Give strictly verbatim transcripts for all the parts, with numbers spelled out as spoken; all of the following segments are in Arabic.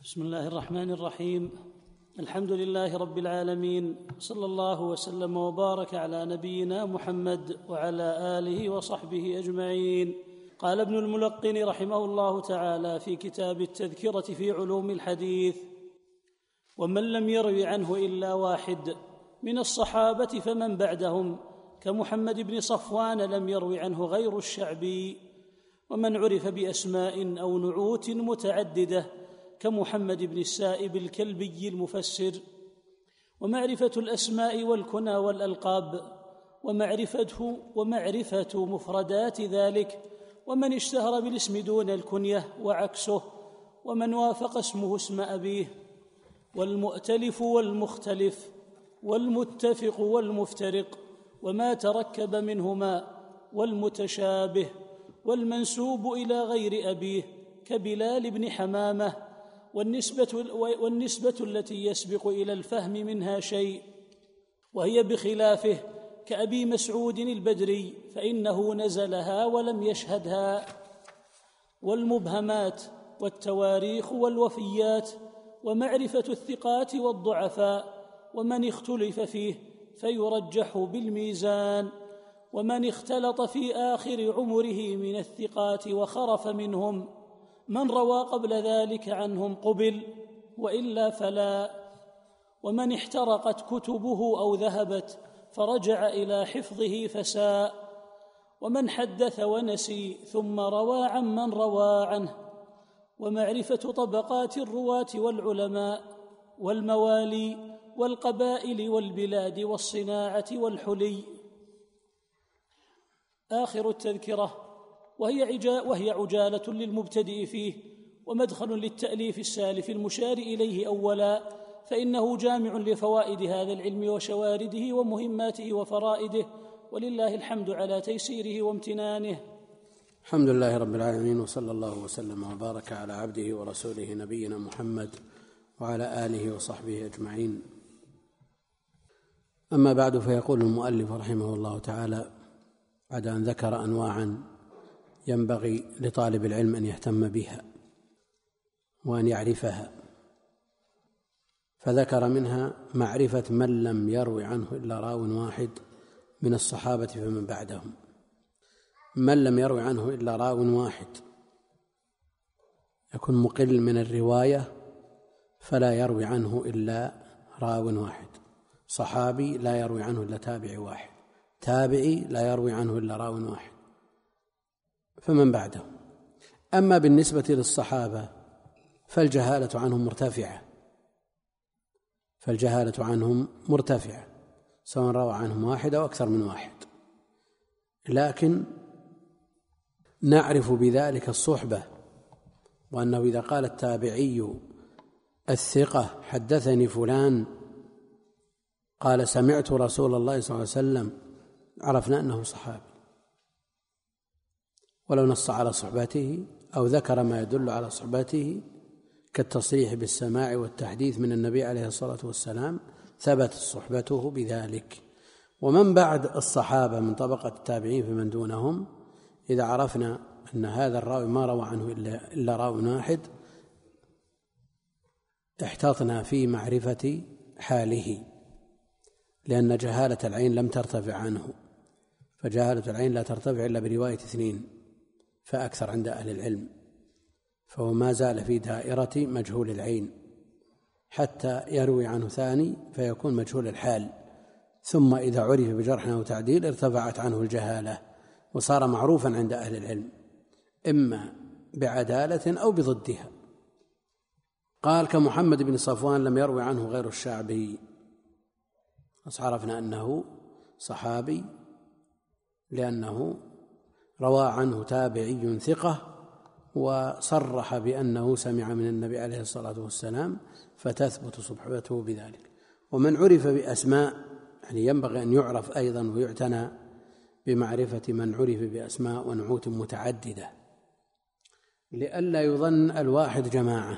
بسم الله الرحمن الرحيم. الحمد لله رب العالمين، صلى الله وسلم وبارك على نبينا محمد وعلى آله وصحبه أجمعين. قال ابن الملقن رحمه الله تعالى في كتاب التذكرة في علوم الحديث: ومن لم يروي عنه إلا واحد من الصحابة فمن بعدهم كمحمد بن صفوان لم يروي عنه غير الشعبي، ومن عرف بأسماء أو نعوت متعددة كمحمد بن السائب الكلبي المفسر. ومعرفة الأسماء والكنى والألقاب ومعرفته ومعرفة مفردات ذلك، ومن اشتهر بالاسم دون الكنية وعكسه، ومن وافق اسمه اسم أبيه، والمؤتلف والمختلف والمتفق والمفترق وما تركب منهما، والمتشابه والمنسوب إلى غير أبيه كبلال بن حمامة، والنسبة, والنسبة التي يسبق إلى الفهم منها شيء وهي بخلافه كأبي مسعود البدري فإنه نزلها ولم يشهدها، والمبهمات والتواريخ والوفيات، ومعرفة الثقات والضعفاء، ومن اختلف فيه فيرجح بالميزان، ومن اختلط في آخر عمره من الثقات وخرف منهم، من روى قبل ذلك عنهم قبل وإلا فلا، ومن احترقت كتبه أو ذهبت فرجع إلى حفظه فساء، ومن حدث ونسي ثم روى عمن روى عنه، ومعرفة طبقات الرواة والعلماء والموالي والقبائل والبلاد والصناعة والحلي. آخر التذكرة، وهي, وهي عجالة للمبتدئ فيه ومدخل للتأليف السالف المشار إليه أولا، فإنه جامع لفوائد هذا العلم وشوارده ومهماته وفرائده، ولله الحمد على تيسيره وامتنانه. الحمد لله رب العالمين، وصلى الله وسلم وبارك على عبده ورسوله نبينا محمد وعلى آله وصحبه أجمعين. أما بعد، فيقول المؤلف رحمه الله تعالى بعد أن ذكر أنواعا ينبغي لطالب العلم أن يهتم بها وأن يعرفها، فذكر منها معرفة من لم يروي عنه إلا راو واحد من الصحابة فمن بعدهم. من لم يروي عنه إلا راو واحد يكون مقل من الرواية، فلا يروي عنه إلا راو واحد. صحابي لا يروي عنه إلا تابعي واحد، تابعي لا يروي عنه إلا راو واحد فمن بعده. أما بالنسبة للصحابة فالجهالة عنهم مرتفعة فالجهالة عنهم مرتفعة سواء روى عنهم واحد أو أكثر من واحد، لكن نعرف بذلك الصحبة، وأنه إذا قال التابعي الثقة حدثني فلان قال سمعت رسول الله صلى الله عليه وسلم، عرفنا أنه صحابي، ولو نص على صحبته أو ذكر ما يدل على صحبته كالتصريح بالسماع والتحديث من النبي عليه الصلاة والسلام ثبت صحبته بذلك. ومن بعد الصحابة من طبقة التابعين فمن دونهم، إذا عرفنا أن هذا الراوي ما روى عنه إلا, إلا راوي واحد احتاطنا في معرفة حاله، لأن جهالة العين لم ترتفع عنه، فجهالة العين لا ترتفع إلا برواية اثنين فأكثر عند أهل العلم، فهو ما زال في دائرة مجهول العين حتى يروي عنه ثاني فيكون مجهول الحال، ثم إذا عرف بجرح أو تعديل ارتفعت عنه الجهالة وصار معروفا عند أهل العلم إما بعدالة أو بضدها. قال كمحمد بن صفوان لم يروي عنه غير الشعبي، عرفنا أنه صحابي لأنه روى عنه تابعي ثقة وصرح بأنه سمع من النبي عليه الصلاة والسلام فتثبت صحبته بذلك. ومن عرف بأسماء، يعني ينبغي أن يعرف أيضا ويعتنى بمعرفة من عرف بأسماء ونعوت متعددة لئلا يظن الواحد جماعة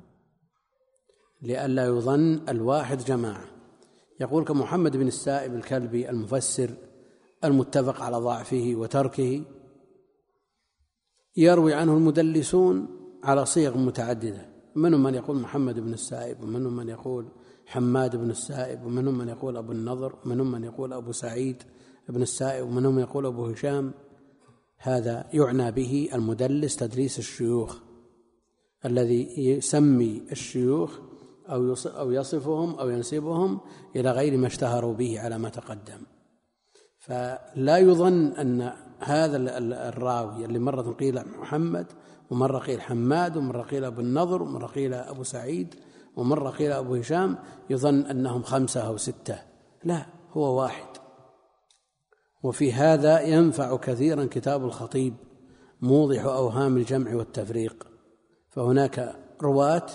لئلا يظن الواحد جماعة يقول كمحمد بن السائب الكلبي المفسر المتفق على ضعفه وتركه، يروي عنه المدلسون على صيغ متعددة، منهم من يقول محمد بن السائب، ومنهم من يقول حماد بن السائب، ومنهم من يقول أبو النضر، ومنهم من يقول أبو سعيد بن السائب، ومنهم من يقول أبو هشام. هذا يعنى به المدلس تدليس الشيوخ الذي يسمي الشيوخ أو يصفهم أو ينسبهم إلى غير ما اشتهروا به على ما تقدم. فلا يظن أن هذا الراوي اللي مرة قيل محمد ومرة قيل حماد ومرة قيل أبو النضر ومرة قيل أبو سعيد ومرة قيل أبو هشام يظن أنهم خمسة أو ستة، لا، هو واحد. وفي هذا ينفع كثيرا كتاب الخطيب موضح أوهام الجمع والتفريق. فهناك رواة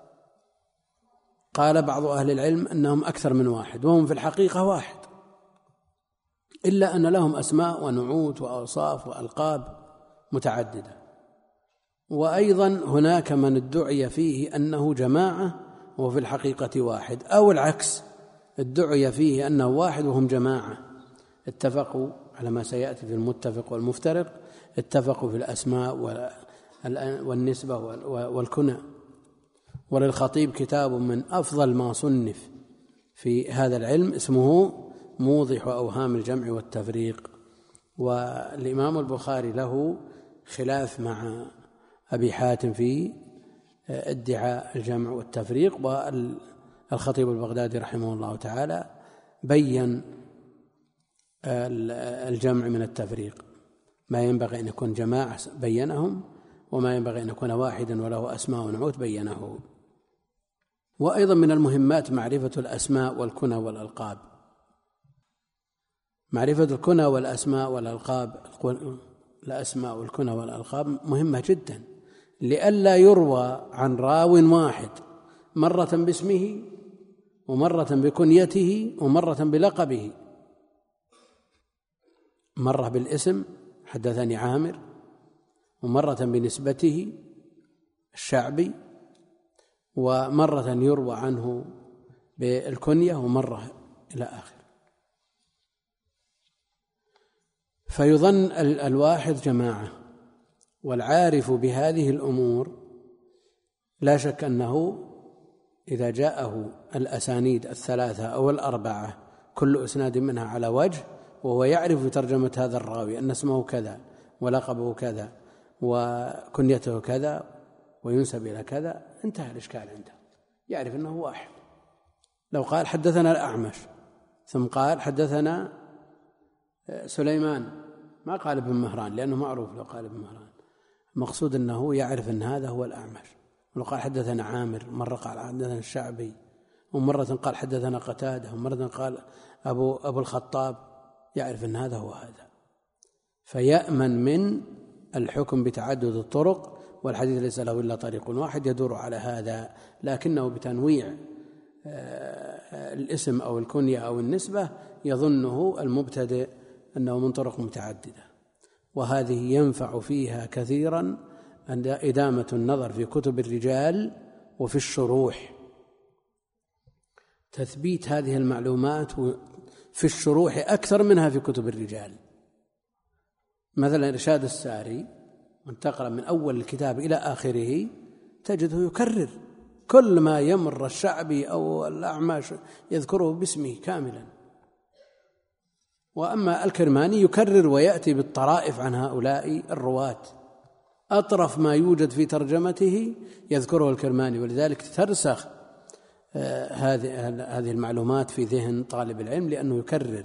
قال بعض أهل العلم أنهم أكثر من واحد، وهم في الحقيقة واحد، إلا أن لهم أسماء ونعوت وأوصاف وألقاب متعددة. وأيضا هناك من ادعي فيه أنه جماعة وفي الحقيقة واحد، أو العكس، ادعي فيه أنه واحد وهم جماعة. اتفقوا على ما سيأتي في المتفق والمفترق، اتفقوا في الأسماء والنسبة والكنى. وللخطيب كتاب من أفضل ما صنف في هذا العلم اسمه موضح أوهام الجمع والتفريق. والإمام البخاري له خلاف مع أبي حاتم في ادعاء الجمع والتفريق، والخطيب البغدادي رحمه الله تعالى بين الجمع من التفريق، ما ينبغي أن يكون جماعة بينهم، وما ينبغي أن يكون واحدا وله أسماء ونعوت بينه. وأيضا من المهمات معرفة الأسماء والكنى والألقاب. معرفة الكنى والأسماء والألقاب، الأسماء والكنى والألقاب مهمة جدا، لئلا يروى عن راو واحد مرة باسمه ومرة بكنيته ومرة بلقبه. مرة بالاسم حدثني عامر، ومرة بنسبته الشعبي، ومرة يروى عنه بالكنية، ومرة إلى آخر. فيظن الواحد جماعة. والعارف بهذه الأمور لا شك أنه إذا جاءه الأسانيد الثلاثة أو الأربعة كل إسناد منها على وجه، وهو يعرف ترجمة هذا الراوي أن اسمه كذا ولقبه كذا وكنيته كذا وينسب إلى كذا، انتهى الإشكال عنده، يعرف أنه واحد. لو قال حدثنا الأعمش ثم قال حدثنا سليمان، ما قال ابن مهران لأنه معروف، لو قال ابن مهران مقصود أنه يعرف أن هذا هو الأعمش. ولو قال حدثنا عامر، مرة قال حدثنا الشعبي، ومرة قال حدثنا قتادة، ومرة قال أبو, أبو الخطاب، يعرف أن هذا هو هذا، فيأمن من الحكم بتعدد الطرق. والحديث ليس له إلا طريق واحد يدور على هذا، لكنه بتنويع الاسم أو الكنية أو النسبة يظنه المبتدئ أنه من طرق متعددة. وهذه ينفع فيها كثيرا إدامة النظر في كتب الرجال وفي الشروح، تثبيت هذه المعلومات في الشروح أكثر منها في كتب الرجال. مثلا إرشاد الساري وانتقل من أول الكتاب إلى آخره تجده يكرر كل ما يمر الشعبي أو الأعمش يذكره باسمه كاملا. وأما الكرماني يكرر ويأتي بالطرائف عن هؤلاء الرواة، أطرف ما يوجد في ترجمته يذكره الكرماني، ولذلك ترسخ هذه هذه المعلومات في ذهن طالب العلم، لأنه يكرر.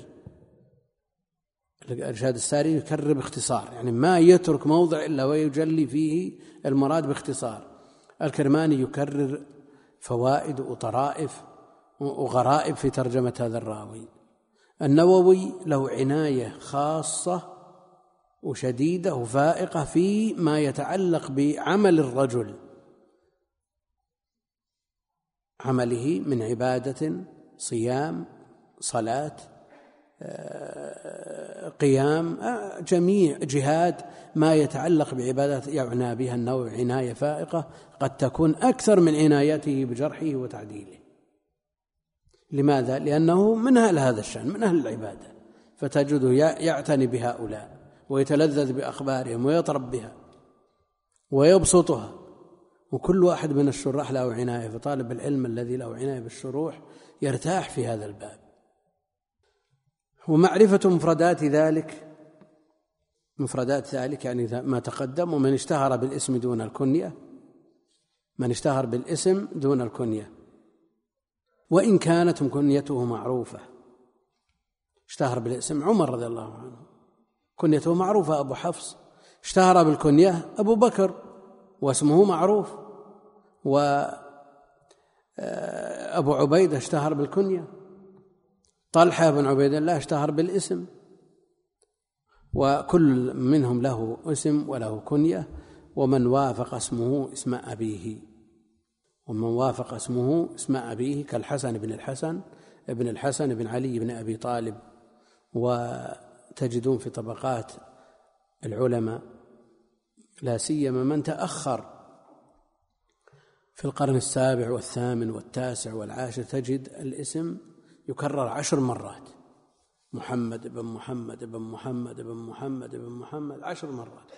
إرشاد الساري يكرر باختصار، يعني ما يترك موضع إلا ويجلي فيه المراد باختصار. الكرماني يكرر فوائد وطرائف وغرائب في ترجمة هذا الراوي. النووي له عناية خاصة وشديدة وفائقة في ما يتعلق بعمل الرجل، عمله من عبادة، صيام، صلاة، قيام، جميع جهاد ما يتعلق بعبادات يعنى بها النووي عناية فائقة قد تكون أكثر من عنايته بجرحه وتعديله. لماذا؟ لأنه من أهل هذا الشأن، من أهل العبادة، فتجده يعتني بهؤلاء ويتلذذ بأخبارهم ويطرب بها ويبسطها وكل واحد من الشراح له عناية، فطالب العلم الذي له عناية بالشروح يرتاح في هذا الباب. ومعرفة مفردات ذلك، مفردات ذلك يعني ما تقدم. ومن اشتهر بالاسم دون الكنية، من اشتهر بالاسم دون الكنية وإن كانت كنيته معروفة. اشتهر بالاسم عمر رضي الله عنه، كنيته معروفة أبو حفص. اشتهر بالكنية أبو بكر واسمه معروف. وأبو عبيدة اشتهر بالكنية. طلحة بن عبيد الله اشتهر بالاسم. وكل منهم له اسم وله كنية. ومن وافق اسمه اسم أبيه، ومن وافق اسمه اسم أبيه كالحسن بن الحسن ابن الحسن بن علي بن أبي طالب. وتجدون في طبقات العلماء لا سيما من تأخر في القرن السابع والثامن والتاسع والعاشر، تجد الاسم يكرر عشر مرات، محمد بن محمد بن محمد بن محمد بن محمد عشر مرات،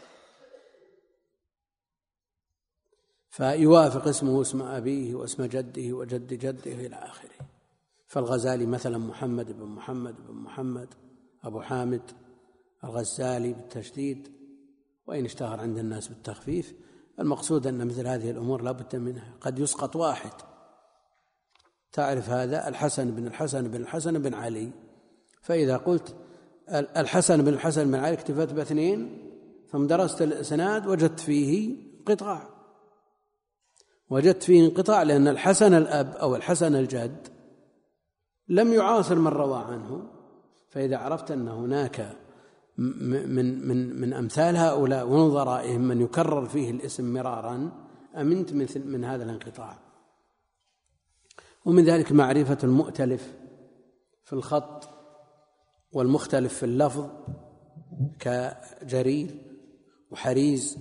فيوافق اسمه اسم أبيه واسم جده وجد جده إلى آخره. فالغزالي مثلا محمد بن محمد بن محمد أبو حامد الغزالي بالتشديد، وإن اشتهر عند الناس بالتخفيف. المقصود أن مثل هذه الأمور لا بد منها، قد يسقط واحد. تعرف هذا الحسن بن الحسن بن الحسن بن علي، فإذا قلت الحسن بن الحسن بن علي اكتفت باثنين، ثم درست الإسناد وجدت فيه انقطاع، وجدت فيه انقطاع لأن الحسن الأب أو الحسن الجد لم يعاصر من روى عنه. فإذا عرفت أن هناك من من من أمثال هؤلاء ونظرائهم من يكرر فيه الاسم مرارا، أمنت مثل من هذا الانقطاع. ومن ذلك معرفة المؤتلف في الخط والمختلف في اللفظ كجرير وحريز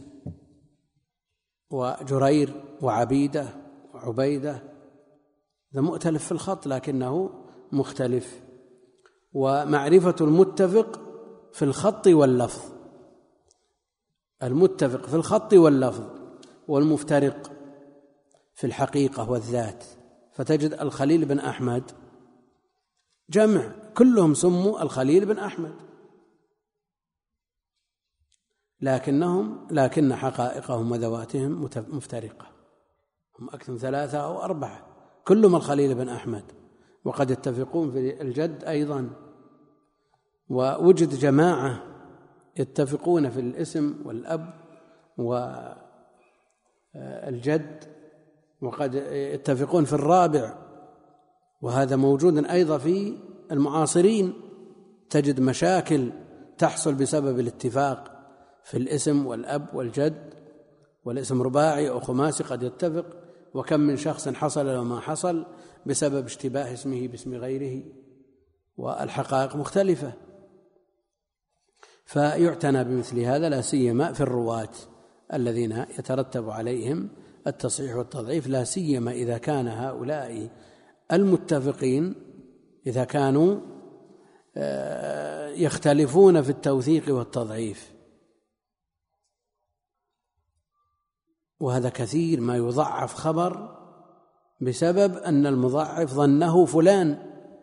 وجرير وعبيدة وعبيدة، ذا مؤتلف في الخط لكنه مختلف. ومعرفة المتفق في الخط واللفظ، المتفق في الخط واللفظ، والمفترق في الحقيقة والذات. فتجد الخليل بن أحمد جمع كلهم سموا الخليل بن أحمد، لكنهم لكن حقائقهم وذواتهم مفترقة، هم أكثر من ثلاثة أو أربعة كلهم الخليل بن أحمد، وقد يتفقون في الجد أيضا. ووجد جماعة يتفقون في الاسم والأب والجد، وقد يتفقون في الرابع، وهذا موجود أيضا في المعاصرين. تجد مشاكل تحصل بسبب الاتفاق في الاسم والأب والجد، والاسم رباعي أو خماسي قد يتفق، وكم من شخص حصل له ما حصل بسبب اشتباه اسمه باسم غيره، والحقائق مختلفة. فيعتنى بمثل هذا لا سيما في الرواة الذين يترتب عليهم التصحيح والتضعيف، لا سيما إذا كان هؤلاء المتفقين إذا كانوا يختلفون في التوثيق والتضعيف. وهذا كثير ما يضعف خبر بسبب أن المضعف ظنه فلان،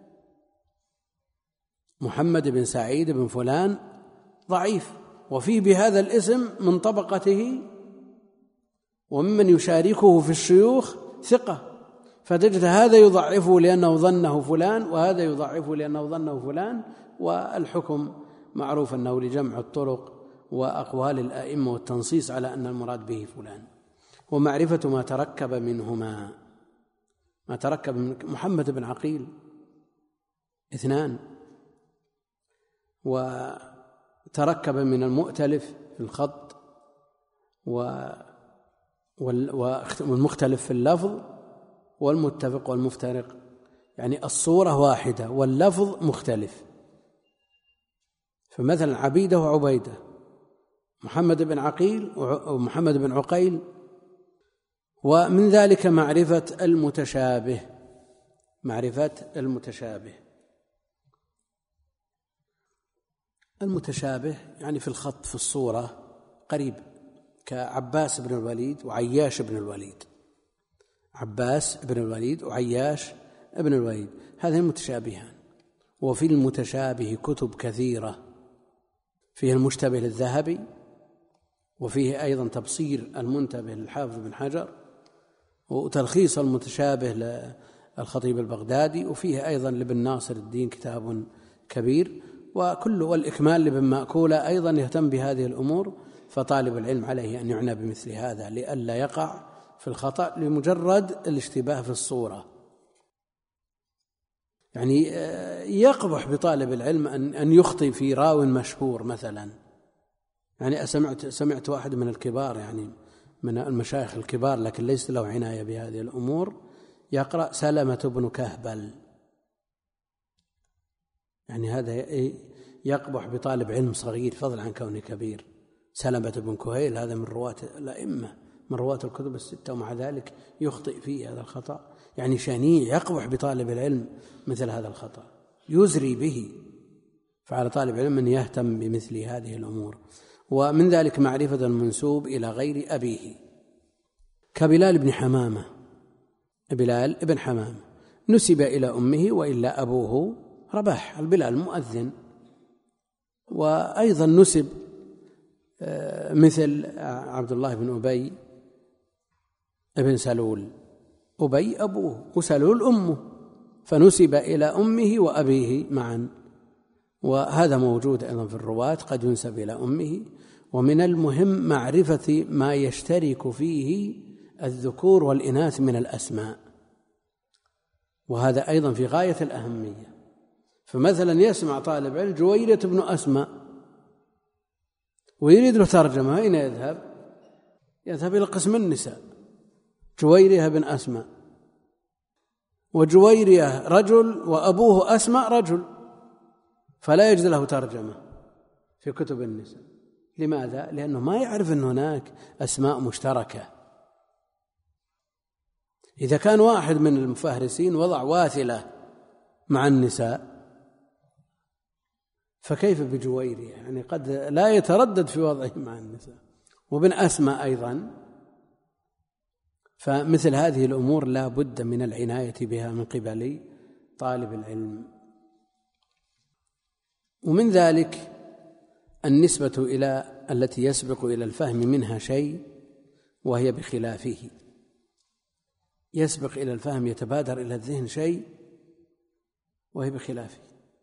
محمد بن سعيد بن فلان ضعيف، وفيه بهذا الاسم من طبقته وممن يشاركه في الشيوخ ثقة، فتجد هذا يضعفه لأنه ظنه فلان، وهذا يضعفه لأنه ظنه فلان، والحكم معروف أنه لجمع الطرق وأقوال الأئمة والتنصيص على أن المراد به فلان. ومعرفة ما تركب منهما، ما تركب من محمد بن عقيل اثنان، وتركب من المؤتلف في الخط والمختلف في اللفظ والمتفق والمفترق، يعني الصورة واحدة واللفظ مختلف. فمثلا عبيدة وعبيدة، محمد بن عقيل ومحمد بن عقيل. ومن ذلك معرفة المتشابه، معرفة المتشابه المتشابه يعني في الخط في الصورة قريب، كعباس بن الوليد وعياش بن الوليد. عباس بن الوليد وعياش بن الوليد هذين متشابهان. وفي المتشابه كتب كثيرة، فيه المشتبه للذهبي، وفيه أيضا تبصير المنتبه للحافظ بن حجر، وتلخيص المتشابه للخطيب البغدادي، وفيه أيضا لابن ناصر الدين كتاب كبير، وكل والإكمال لابن مأكولة أيضا يهتم بهذه الأمور. فطالب العلم عليه أن يعنى بمثل هذا لئلا يقع في الخطأ لمجرد الاشتباه في الصورة. يعني يقبح بطالب العلم أن يخطئ في راو مشهور مثلا. يعني سمعت سمعت واحد من الكبار، يعني من المشايخ الكبار لكن ليس له عناية بهذه الأمور، يقرأ سلمة بن كهبل. يعني هذا يقبح بطالب علم صغير فضلا عن كونه كبير. سلمة بن كهيل هذا من رواة الأئمة، من رواة الكتب الستة، ومع ذلك يخطئ فيه هذا الخطأ. يعني شنيع، يقبح بطالب العلم مثل هذا الخطأ، يزري به. فعلى طالب العلم أن يهتم بمثل هذه الأمور. ومن ذلك معرفة المنسوب إلى غير أبيه، كبلال بن حمامة. بلال بن حمامة نسب إلى أمه وإلا أبوه رباح، البلال مؤذن. وأيضا نسب مثل عبد الله بن أبي ابن سلول، أبي أبوه وسلول أمه، فنسب إلى أمه وأبيه معا. وهذا موجود أيضا في الرواة، قد ينسب إلى أمه. ومن المهم معرفة ما يشترك فيه الذكور والإناث من الأسماء، وهذا أيضا في غاية الأهمية. فمثلا يسمع طالب علم جويرية بن أسماء ويريد له ترجمة، أين يذهب؟ يذهب إلى قسم النساء، جويرية بن أسماء، وجويرية رجل وأبوه أسماء رجل، فلا يجد له ترجمة في كتب النساء. لماذا؟ لأنه ما يعرف أن هناك أسماء مشتركة. إذا كان واحد من المفهرسين وضع واثلة مع النساء فكيف بجويرية؟ يعني قد لا يتردد في وضعه مع النساء، وبن أسماء أيضا. فمثل هذه الأمور لا بد من العناية بها من قبل طالب العلم. ومن ذلك النسبة إلى التي يسبق إلى الفهم منها شيء وهي بخلافه. يسبق إلى الفهم، يتبادر إلى الذهن شيء وهي بخلافه،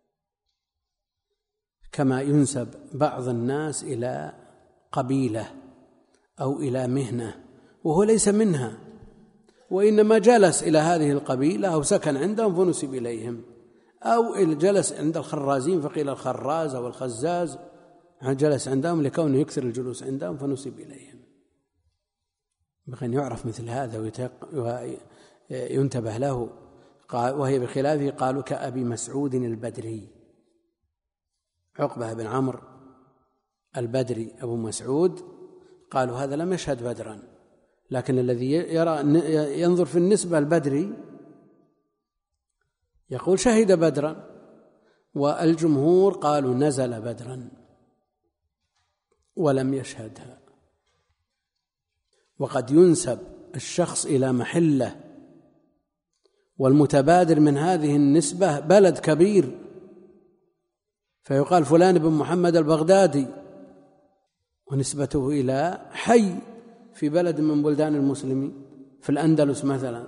كما ينسب بعض الناس إلى قبيلة أو إلى مهنة وهو ليس منها، وإنما جلس إلى هذه القبيلة أو سكن عندهم فنسب إليهم، أو جلس عند الخرازين فقيل الخراز أو الخزاز، جلس عندهم لكونه يكثر الجلوس عندهم فنسب إليهم. بخن يعرف مثل هذا وينتبه له. وهي بخلافه قالوا كأبي مسعود البدري، عقبة بن عمرو البدري أبو مسعود، قالوا هذا لم يشهد بدرا، لكن الذي يرى ينظر في النسبة البدري يقول شهد بدرا، والجمهور قالوا نزل بدرا ولم يشهدها. وقد ينسب الشخص إلى محله، والمتبادر من هذه النسبة بلد كبير، فيقال فلان بن محمد البغدادي، ونسبته إلى حي في بلد من بلدان المسلمين في الأندلس مثلا.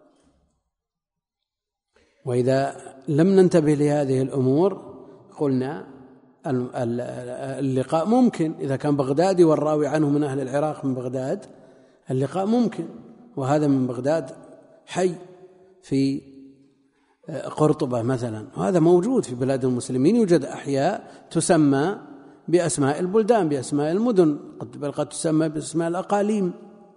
وإذا لم ننتبه لهذه الأمور قلنا اللقاء ممكن، إذا كان بغدادي والراوي عنه من أهل العراق من بغداد اللقاء ممكن، وهذا من بغداد حي في قرطبة مثلا، وهذا موجود في بلاد المسلمين. يوجد أحياء تسمى بأسماء البلدان، بأسماء المدن، بل قد تسمى بأسماء الأقاليم.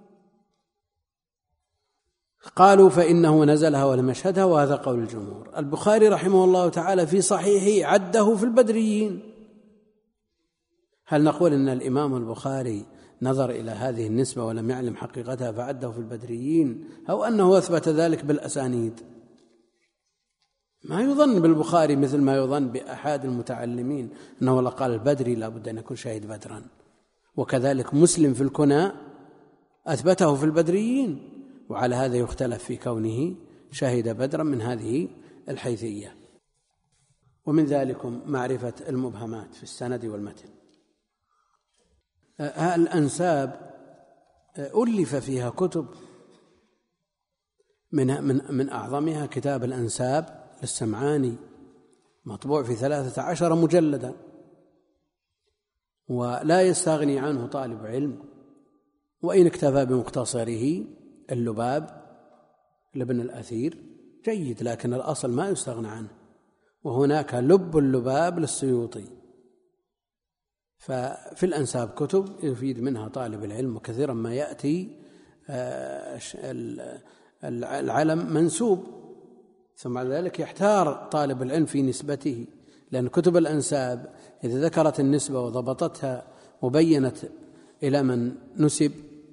قالوا فإنه نزلها ولم يشهدها، وهذا قول الجمهور. البخاري رحمه الله تعالى في صحيحه عده في البدريين. هل نقول إن الإمام البخاري نظر إلى هذه النسبة ولم يعلم حقيقتها فعده في البدريين، أو أنه أثبت ذلك بالأسانيد؟ ما يظن بالبخاري مثل ما يظن بأحد المتعلمين أنه قال البدري لا بد أن يكون شهيد بدرا، وكذلك مسلم في الكنى أثبته في البدريين، وعلى هذا يختلف في كونه شهد بدرا من هذه الحيثية. ومن ذلك معرفة المبهمات في السند والمتن. الأنساب ألف فيها كتب، من من من أعظمها كتاب الأنساب للسمعاني، مطبوع في ثلاثة عشر مجلدا، ولا يستغني عنه طالب علم، وإن اكتفى بمختصره اللباب لابن الأثير جيد، لكن الأصل ما يستغنى عنه. وهناك لب اللباب للسيوطي. ففي الأنساب كتب يفيد منها طالب العلم، وكثيرا ما يأتي العلم منسوب، ثم على ذلك يحتار طالب العلم في نسبته، لأن كتب الأنساب إذا ذكرت النسبة وضبطتها وبينت إلى من نسب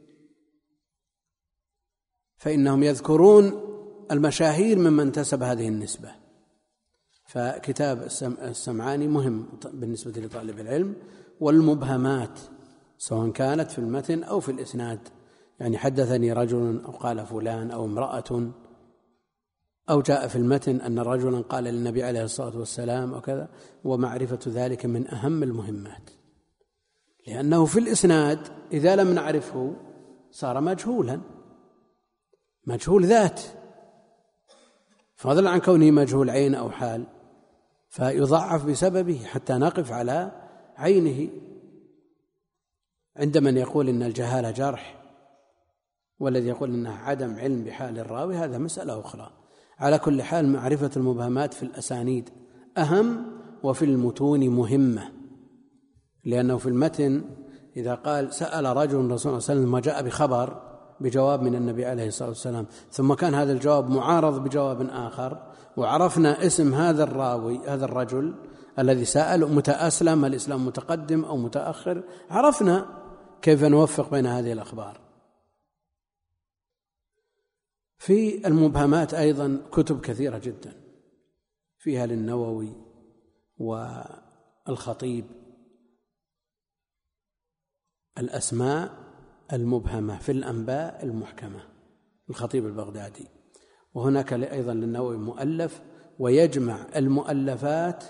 فإنهم يذكرون المشاهير ممن انتسب هذه النسبة. فكتاب السمعاني مهم بالنسبة لطالب العلم. والمبهمات سواء كانت في المتن أو في الإسناد، يعني حدثني رجل أو قال فلان أو امرأة، أو جاء في المتن أن رجلا قال للنبي عليه الصلاة والسلام وكذا، ومعرفة ذلك من أهم المهمات، لأنه في الإسناد إذا لم نعرفه صار مجهولا، مجهول ذات، فضلا عن كونه مجهول عين أو حال، فيضعف بسببه حتى نقف على عينه. عند من يقول إن الجهالة جرح، والذي يقول إنها عدم علم بحال الراوي، هذا مسألة أخرى. على كل حال معرفة المبهمات في الأسانيد أهم، وفي المتون مهمة، لأنه في المتن إذا قال سأل رجل الرسول صلى الله عليه وسلم وجاء بخبر بجواب من النبي عليه الصلاة والسلام، ثم كان هذا الجواب معارض بجواب آخر، وعرفنا اسم هذا الراوي هذا الرجل الذي سأل متأسلم، الإسلام متقدم أو متأخر، عرفنا كيف نوفق بين هذه الأخبار. في المبهمات أيضا كتب كثيرة جدا، فيها للنووي والخطيب الأسماء المبهمة في الأنباء المحكمة، الخطيب البغدادي. وهناك أيضا للنووي مؤلف، ويجمع المؤلفات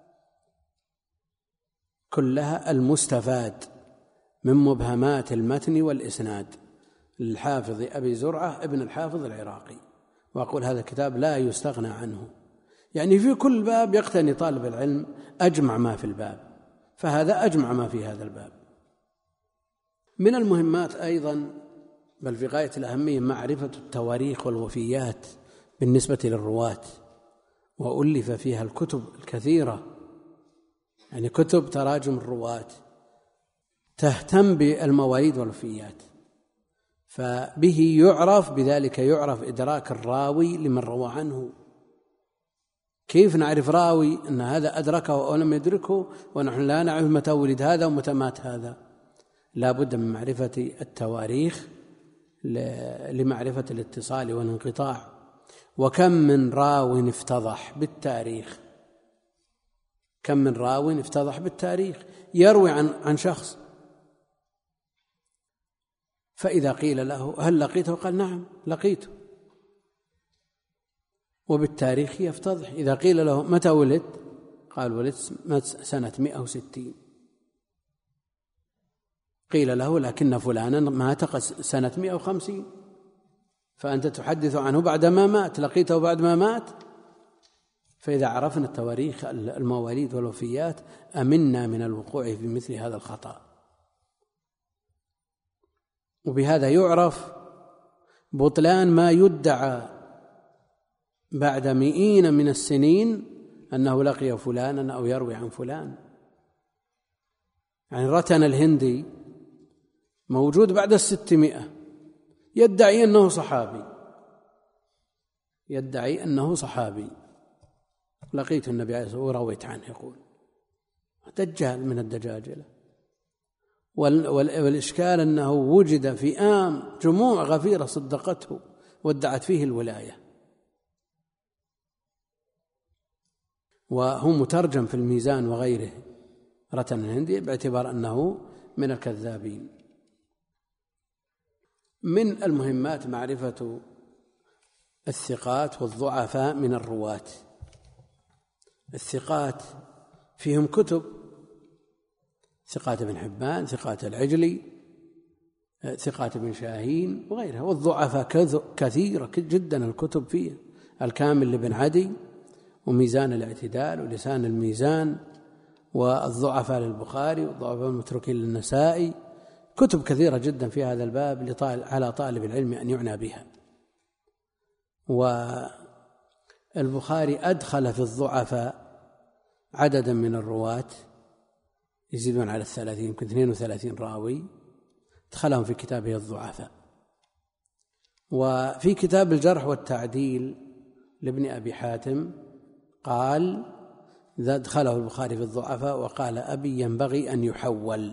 كلها المستفاد من مبهمات المتن والإسناد للحافظ أبي زرعة ابن الحافظ العراقي. وأقول هذا الكتاب لا يستغنى عنه، يعني في كل باب يقتني طالب العلم أجمع ما في الباب، فهذا أجمع ما في هذا الباب. من المهمات أيضا بل في غاية الأهمية معرفة التواريخ والوفيات بالنسبة للرواة، وألف فيها الكتب الكثيرة، يعني كتب تراجم الرواة تهتم بالمواليد والوفيات، فبه يعرف بذلك يعرف إدراك الراوي لمن روى عنه. كيف نعرف راوي أن هذا أدركه أو لم يدركه ونحن لا نعرف متى ولد هذا ومتى مات هذا؟ لا بد من معرفة التواريخ لمعرفة الاتصال والانقطاع. وكم من راو افتضح بالتاريخ، كم من راو افتضح بالتاريخ يروي عن عن شخص، فإذا قيل له هل لقيته قال نعم لقيته، وبالتاريخ يفتضح. إذا قيل له متى ولد قال ولد سنة مئة وستين، قيل له لكن فلانا مات سنة مئة وخمسين، فأنت تحدث عنه بعدما مات، لقيته بعدما مات. فإذا عرفنا التواريخ المواليد والوفيات أمنا من الوقوع في مثل هذا الخطأ. وبهذا يعرف بطلان ما يدعى بعد مئين من السنين أنه لقي فلانا أو يروي عن فلان. يعني رتن الهندي موجود بعد الستمائة يدعي أنه صحابي، يدعي أنه صحابي لقيت النبي عليه الصلاة والسلام ورويت عنه، يقول دجال من الدجاجلة. والإشكال أنه وجد في آم جموع غفيرة صدقته وادعت فيه الولاية، وهو مترجم في الميزان وغيره رتن الهندي باعتبار أنه من الكذابين. من المهمات معرفة الثقات والضعفاء من الرواة. الثقات فيهم كتب، ثقات ابن حبان، ثقات العجلي، ثقات ابن شاهين وغيرها. والضعفاء كثيرة جدا الكتب فيها، الكامل لابن عدي، وميزان الاعتدال، ولسان الميزان، والضعفاء للبخاري، والضعفاء المتروكين للنسائي. كتب كثيرة جدا في هذا الباب على طالب العلم أن يعنى بها. والبخاري أدخل في الضعفاء عددا من الرواة يزيدون على الثلاثين، يمكن اثنين وثلاثين راوي ادخلهم في كتابه الضعفاء. وفي كتاب الجرح والتعديل لابن أبي حاتم قال إذا أدخله البخاري في الضعفاء وقال أبي ينبغي أن يحول،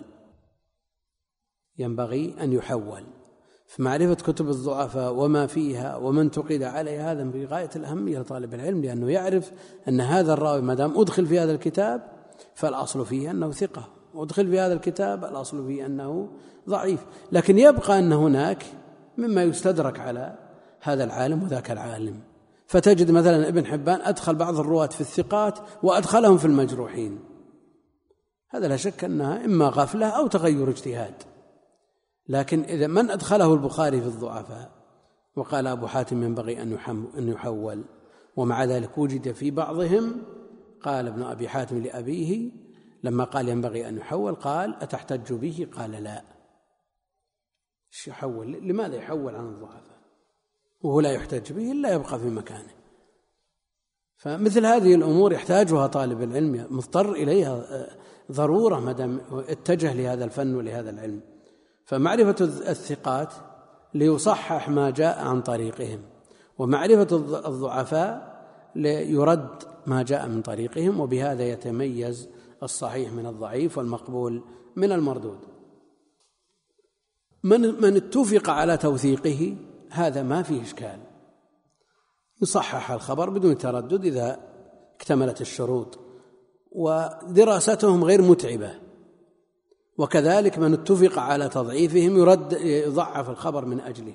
ينبغي أن يحول. فمعرفة كتب الضعفاء وما فيها ومن تقيد عليها هذا في غاية الأهمية لطالب العلم، لأنه يعرف أن هذا الراوي ما دام أدخل في هذا الكتاب فالأصل فيه أنه ثقة، وأدخل في هذا الكتاب الأصل فيه أنه ضعيف. لكن يبقى أن هناك مما يستدرك على هذا العالم وذاك العالم. فتجد مثلا ابن حبان أدخل بعض الرواة في الثقات وأدخلهم في المجروحين، هذا لا شك أنها إما غفلة أو تغير اجتهاد. لكن إذا من أدخله البخاري في الضعفاء وقال أبو حاتم ينبغي أن يحول، ومع ذلك وجد في بعضهم، قال ابن أبي حاتم لأبيه لما قال ينبغي أن يحول قال أتحتج به؟ قال لا. ايش يحول؟ لماذا يحول عن الضعفاء وهو لا يحتج به إلا يبقى في مكانه؟ فمثل هذه الأمور يحتاجها طالب العلم، مضطر إليها ضرورة ما دام اتجه لهذا الفن ولهذا العلم. فمعرفة الثقات ليصحح ما جاء عن طريقهم، ومعرفة الضعفاء ليرد ما جاء من طريقهم، وبهذا يتميز الصحيح من الضعيف والمقبول من المردود. من من اتفق على توثيقه هذا ما فيه إشكال، يصحح الخبر بدون تردد إذا اكتملت الشروط ودراستهم غير متعبة. وكذلك من اتفق على تضعيفهم يرد يضعف الخبر من أجله،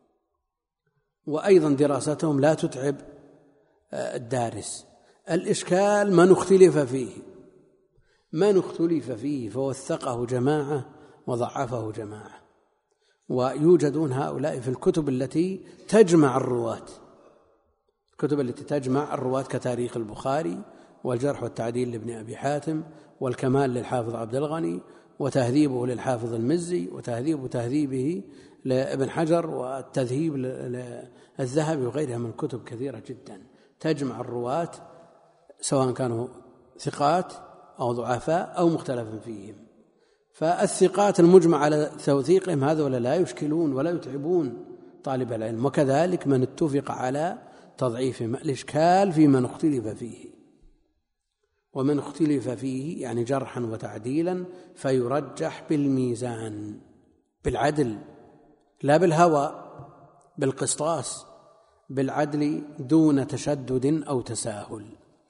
وأيضا دراستهم لا تتعب الدارس. الإشكال من اختلف فيه، من اختلف فيه فوثقه جماعة وضعفه جماعة. ويوجدون هؤلاء في الكتب التي تجمع الرواة، الكتب التي تجمع الرواة كتاريخ البخاري، والجرح والتعديل لابن أبي حاتم، والكمال للحافظ عبد الغني، وتهذيبه للحافظ المزي، وتهذيب تهذيبه لابن حجر، والتذهيب للذهبي، وغيرها من كتب كثيرة جدا تجمع الرواة سواء كانوا ثقات أو ضعفاء أو مختلفا فيهم. فالثقات المجمع على توثيقهم هذولا لا يشكلون ولا يتعبون طالب العلم، وكذلك من اتفق على تضعيفهم. الإشكال في من اختلف فيه، ومن اختلف فيه يعني جرحا وتعديلا فيرجح بالميزان، بالعدل لا بالهوى، بالقسطاس، بالعدل دون تشدد أو تساهل.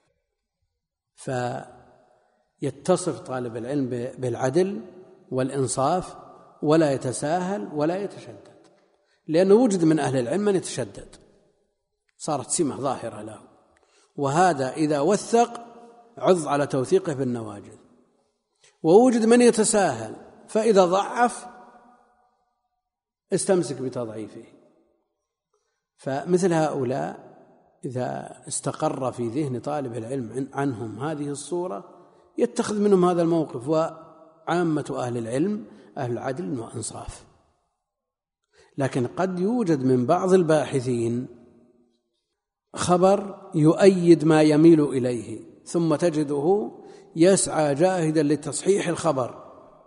فيتصف طالب العلم بالعدل والإنصاف ولا يتساهل ولا يتشدد، لأنه وجد من أهل العلم من يتشدد، صارت سمة ظاهرة له، وهذا إذا وثق عض على توثيقه بالنواجذ. ووجد من يتساهل، فإذا ضعف استمسك بتضعيفه. فمثل هؤلاء إذا استقر في ذهن طالب العلم عنهم هذه الصورة يتخذ منهم هذا الموقف. وعامة أهل العلم أهل عدل وإنصاف. لكن قد يوجد من بعض الباحثين خبر يؤيد ما يميل إليه، ثم تجده يسعى جاهدا لتصحيح الخبر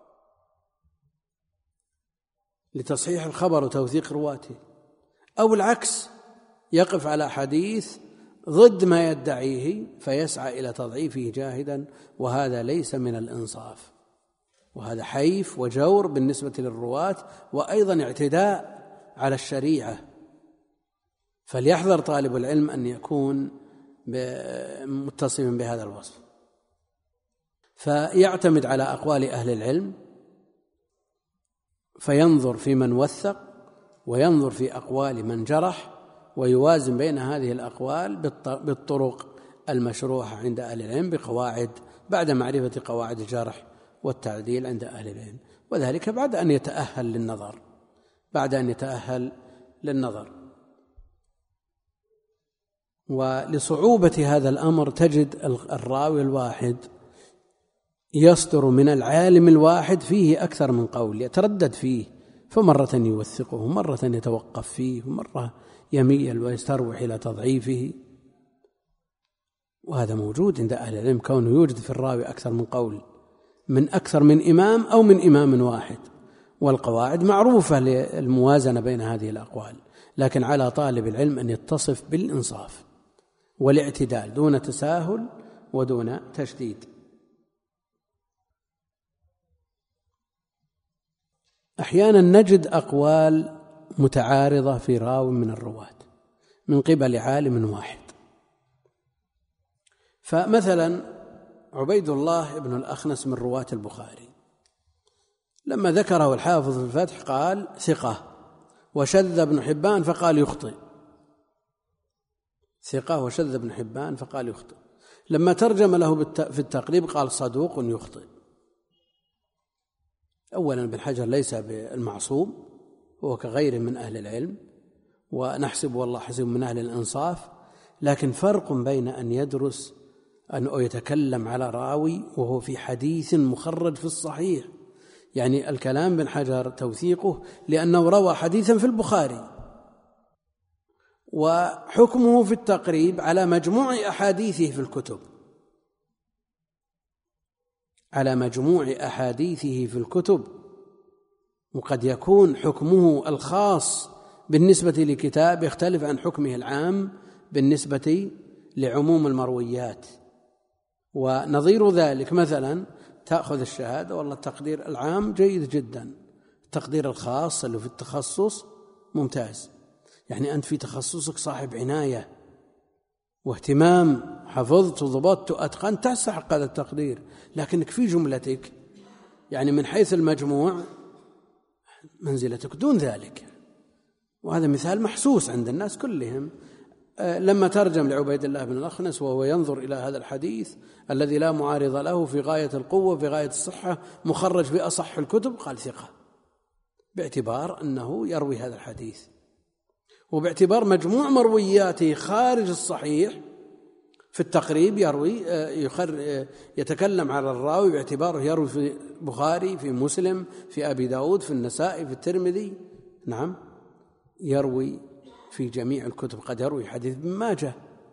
لتصحيح الخبر وتوثيق رواته، أو العكس يقف على حديث ضد ما يدعيه فيسعى إلى تضعيفه جاهدا، وهذا ليس من الإنصاف، وهذا حيف وجور بالنسبة للرواة، وأيضا اعتداء على الشريعة. فليحذر طالب العلم أن يكون متصفا بهذا الوصف. فيعتمد على أقوال أهل العلم فينظر في من وثق وينظر في أقوال من جرح ويوازن بين هذه الأقوال بالطرق المشروعة عند أهل العلم بقواعد بعد معرفة قواعد الجرح والتعديل عند أهل العلم، وذلك بعد أن يتأهل للنظر بعد أن يتأهل للنظر. ولصعوبة هذا الأمر تجد الراوي الواحد يصدر من العالم الواحد فيه أكثر من قول، يتردد فيه، فمرة يوثقه ومرة يتوقف فيه ومرة يميل ويستروح إلى تضعيفه، وهذا موجود عند أهل العلم، كونه يوجد في الراوي أكثر من قول من أكثر من إمام أو من إمام واحد. والقواعد معروفة للموازنة بين هذه الأقوال، لكن على طالب العلم أن يتصف بالإنصاف والاعتدال دون تساهل ودون تشديد. أحيانا نجد أقوال متعارضة في راو من الرواة من قبل عالم واحد، فمثلا عبيد الله بن الأخنس من رواة البخاري لما ذكره الحافظ في الفتح قال ثقة، وشذ ابن حبان فقال يخطئ، ثقة وشذ ابن حبان فقال يخطئ. لما ترجم له في التقريب قال صدوق يخطئ. أولا ابن حجر ليس بالمعصوم، هو كغيره من أهل العلم ونحسب والله حسب من أهل الإنصاف، لكن فرق بين أن يدرس أن يتكلم على راوي وهو في حديث مخرج في الصحيح، يعني الكلام بن حجر توثيقه لأنه روى حديثا في البخاري، وحكمه في التقريب على مجموع أحاديثه في الكتب على مجموع أحاديثه في الكتب وقد يكون حكمه الخاص بالنسبة لكتاب يختلف عن حكمه العام بالنسبة لعموم المرويات. ونظير ذلك مثلا تأخذ الشهادة والله التقدير العام جيد جدا، التقدير الخاص اللي في التخصص ممتاز، يعني أنت في تخصصك صاحب عناية واهتمام، حفظت وضبطت وأتقنت، تستحق هذا التقدير، لكنك في جملتك يعني من حيث المجموع منزلتك دون ذلك، وهذا مثال محسوس عند الناس كلهم. لما ترجم لعبيد الله بن الأخنس وهو ينظر إلى هذا الحديث الذي لا معارض له في غاية القوة في غاية الصحة مخرج في أصح الكتب قال ثقة، باعتبار أنه يروي هذا الحديث، وباعتبار مجموع مروياته خارج الصحيح في التقريب يروي يتكلم على الراوي باعتباره يروي في البخاري في مسلم في أبي داود في النسائي في الترمذي، نعم يروي في جميع الكتب، قد يروي حديث ابن ماجه،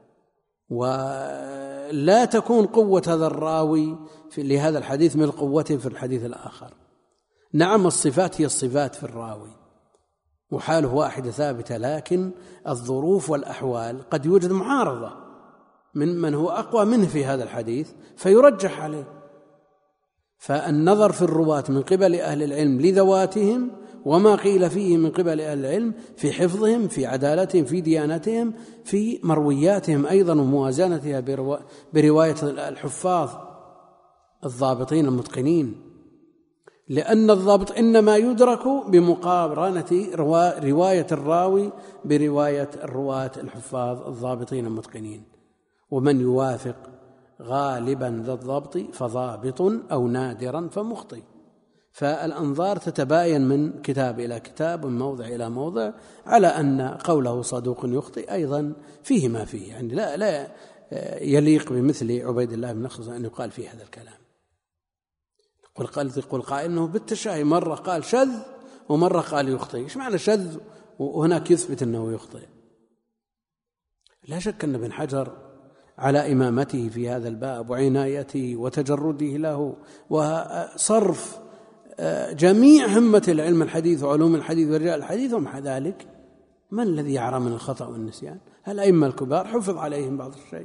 ولا تكون قوة هذا الراوي في لهذا الحديث من قوته في الحديث الآخر. نعم الصفات هي الصفات في الراوي وحاله واحدة ثابتة، لكن الظروف والأحوال قد يوجد معارضة من من هو أقوى منه في هذا الحديث فيرجح عليه. فالنظر في الرواة من قبل أهل العلم لذواتهم وما قيل فيه من قبل أهل العلم في حفظهم في عدالتهم في ديانتهم في مروياتهم أيضا وموازنتها برواية الحفاظ الضابطين المتقنين، لأن الضابط إنما يدرك بمقارنة رواية الراوي برواية الرواة الحفاظ الضابطين المتقنين، ومن يوافق غالبا ذا الضبط فضابط أو نادرا فمخطئ. فالأنظار تتباين من كتاب إلى كتاب ومن موضع إلى موضع على أن قوله صدوق يخطئ أيضا فيه ما فيه، يعني لا لا يليق بمثل عبيد الله بن الأخنس أن يقال فيه هذا الكلام. قل قال يقول قائل إنه بالتشابه مرة قال شذ ومرة قال يخطئ، إيش معنى شذ وهناك يثبت أنه يخطئ؟ لا شك أن ابن حجر على إمامته في هذا الباب وعنايته وتجرده له وصرف جميع همة العلم الحديث وعلوم الحديث ورجال الحديث، ومع ذلك من الذي يعرى من الخطأ والنسيان؟ هل الأئمة الكبار حفظ عليهم بعض الشيء؟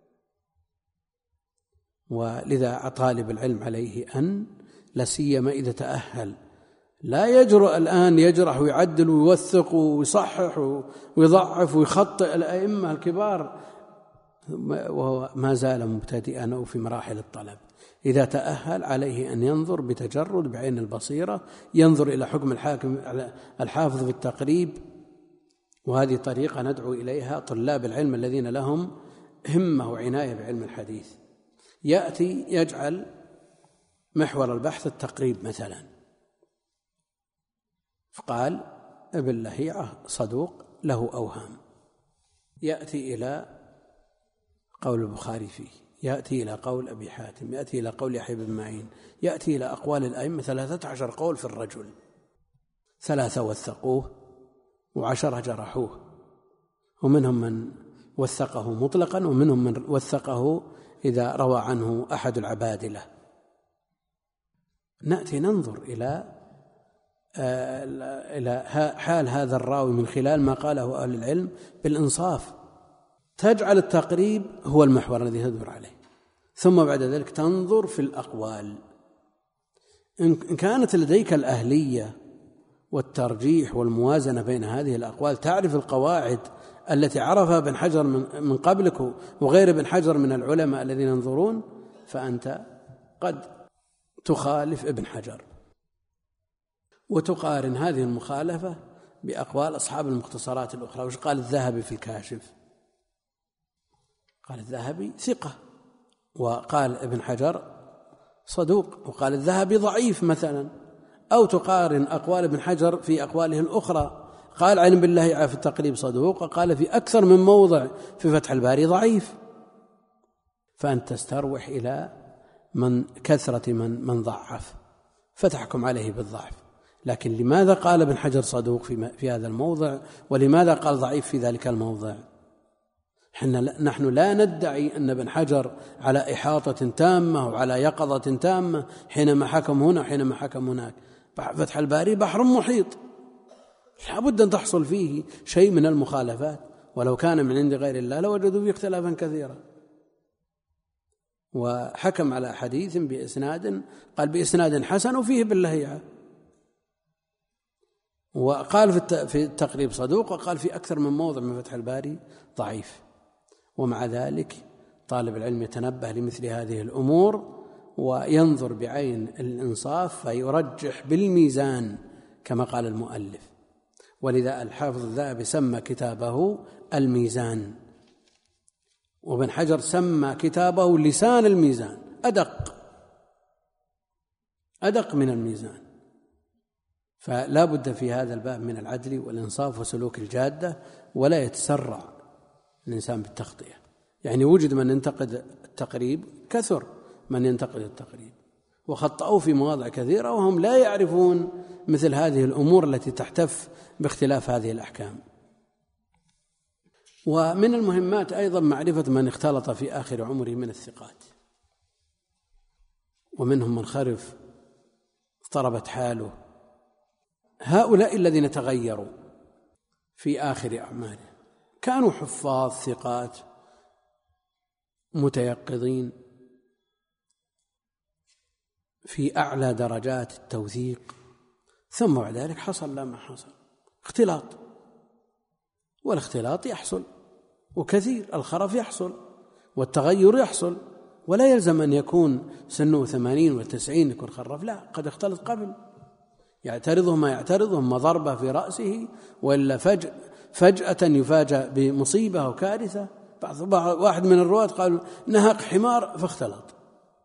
ولذا طالب العلم عليه أن لا سيما إذا تأهل لا يجرؤ الآن يجرح ويعدل ويوثق ويصحح ويضعف ويخطئ الأئمة الكبار وهو ما زال مبتدئا أو في مراحل الطلب. إذا تأهل عليه أن ينظر بتجرد بعين البصيرة، ينظر إلى حكم الحاكم الحافظ في التقريب، وهذه طريقة ندعو إليها طلاب العلم الذين لهم همة وعناية بعلم الحديث. يأتي يجعل محور البحث التقريب مثلا، فقال ابن لهيعة صدوق له أوهام، يأتي إلى قول البخاري فيه، يأتي إلى قول أبي حاتم، يأتي إلى قول يحيى بن معين، يأتي إلى أقوال الأئمة، ثلاثة عشر قول في الرجل، ثلاثة وثقوه وعشرة جرحوه، ومنهم من وثقه مطلقا ومنهم من وثقه إذا روى عنه أحد العبادلة. نأتي ننظر إلى إلى حال هذا الراوي من خلال ما قاله أهل العلم بالإنصاف، تجعل التقريب هو المحور الذي تدور عليه، ثم بعد ذلك تنظر في الأقوال. إن كانت لديك الأهلية والترجيح والموازنة بين هذه الأقوال، تعرف القواعد التي عرفها ابن حجر من قبلك وغير ابن حجر من العلماء الذين ينظرون، فأنت قد تخالف ابن حجر وتقارن هذه المخالفة بأقوال أصحاب المختصرات الأخرى. وش قال الذهبي في الكاشف؟ قال الذهبي ثقة، وقال ابن حجر صدوق، وقال الذهبي ضعيف مثلا. أو تقارن أقوال ابن حجر في أقواله الأخرى، قال علم بالله في التقريب صدوق، وقال في أكثر من موضع في فتح الباري ضعيف، فأنت تستروح إلى من كثرة من من ضعف فتحكم عليه بالضعف. لكن لماذا قال ابن حجر صدوق في, في هذا الموضع، ولماذا قال ضعيف في ذلك الموضع؟ نحن لا ندعي أن ابن حجر على إحاطة تامة وعلى يقظة تامة حينما حكم هنا وحينما حكم هناك. فتح الباري بحر محيط، لا بد أن تحصل فيه شيء من المخالفات، ولو كان من عند غير الله لوجدوا فيه اختلافا كثيرا. وحكم على حديث بإسناد، قال بإسناد حسن وفيه باللهيعة، وقال في التقريب صدوق، وقال في أكثر من موضع من فتح الباري ضعيف. ومع ذلك طالب العلم يتنبه لمثل هذه الأمور وينظر بعين الإنصاف فيرجح بالميزان كما قال المؤلف. ولذا الحافظ الذهبي سمى كتابه الميزان، وابن حجر سمى كتابه لسان الميزان، أدق أدق من الميزان. فلا بد في هذا الباب من العدل والإنصاف وسلوك الجادة، ولا يتسرع الإنسان بالتخطئة. يعني وجد من ينتقد التقريب، كثر من ينتقد التقريب وخطأوا في مواضع كثيرة وهم لا يعرفون مثل هذه الأمور التي تحتف باختلاف هذه الأحكام. ومن المهمات أيضا معرفة من اختلط في آخر عمره من الثقات، ومنهم من خرف اضطربت حاله. هؤلاء الذين تغيروا في آخر أعمارهم كانوا حفاظ ثقات متيقظين في أعلى درجات التوثيق، ثم بعد ذلك حصل لا ما حصل، اختلاط، والاختلاط يحصل وكثير، الخرف يحصل والتغير يحصل، ولا يلزم أن يكون سنه ثمانين وتسعين يكون خرف، لا، قد اختلط قبل، يعترضه ما يعترضه، ما ضربة في رأسه، وإلا فج فجأة يفاجأ بمصيبة وكارثة. بعض واحد من الرواة قالوا نهق حمار فاختلط.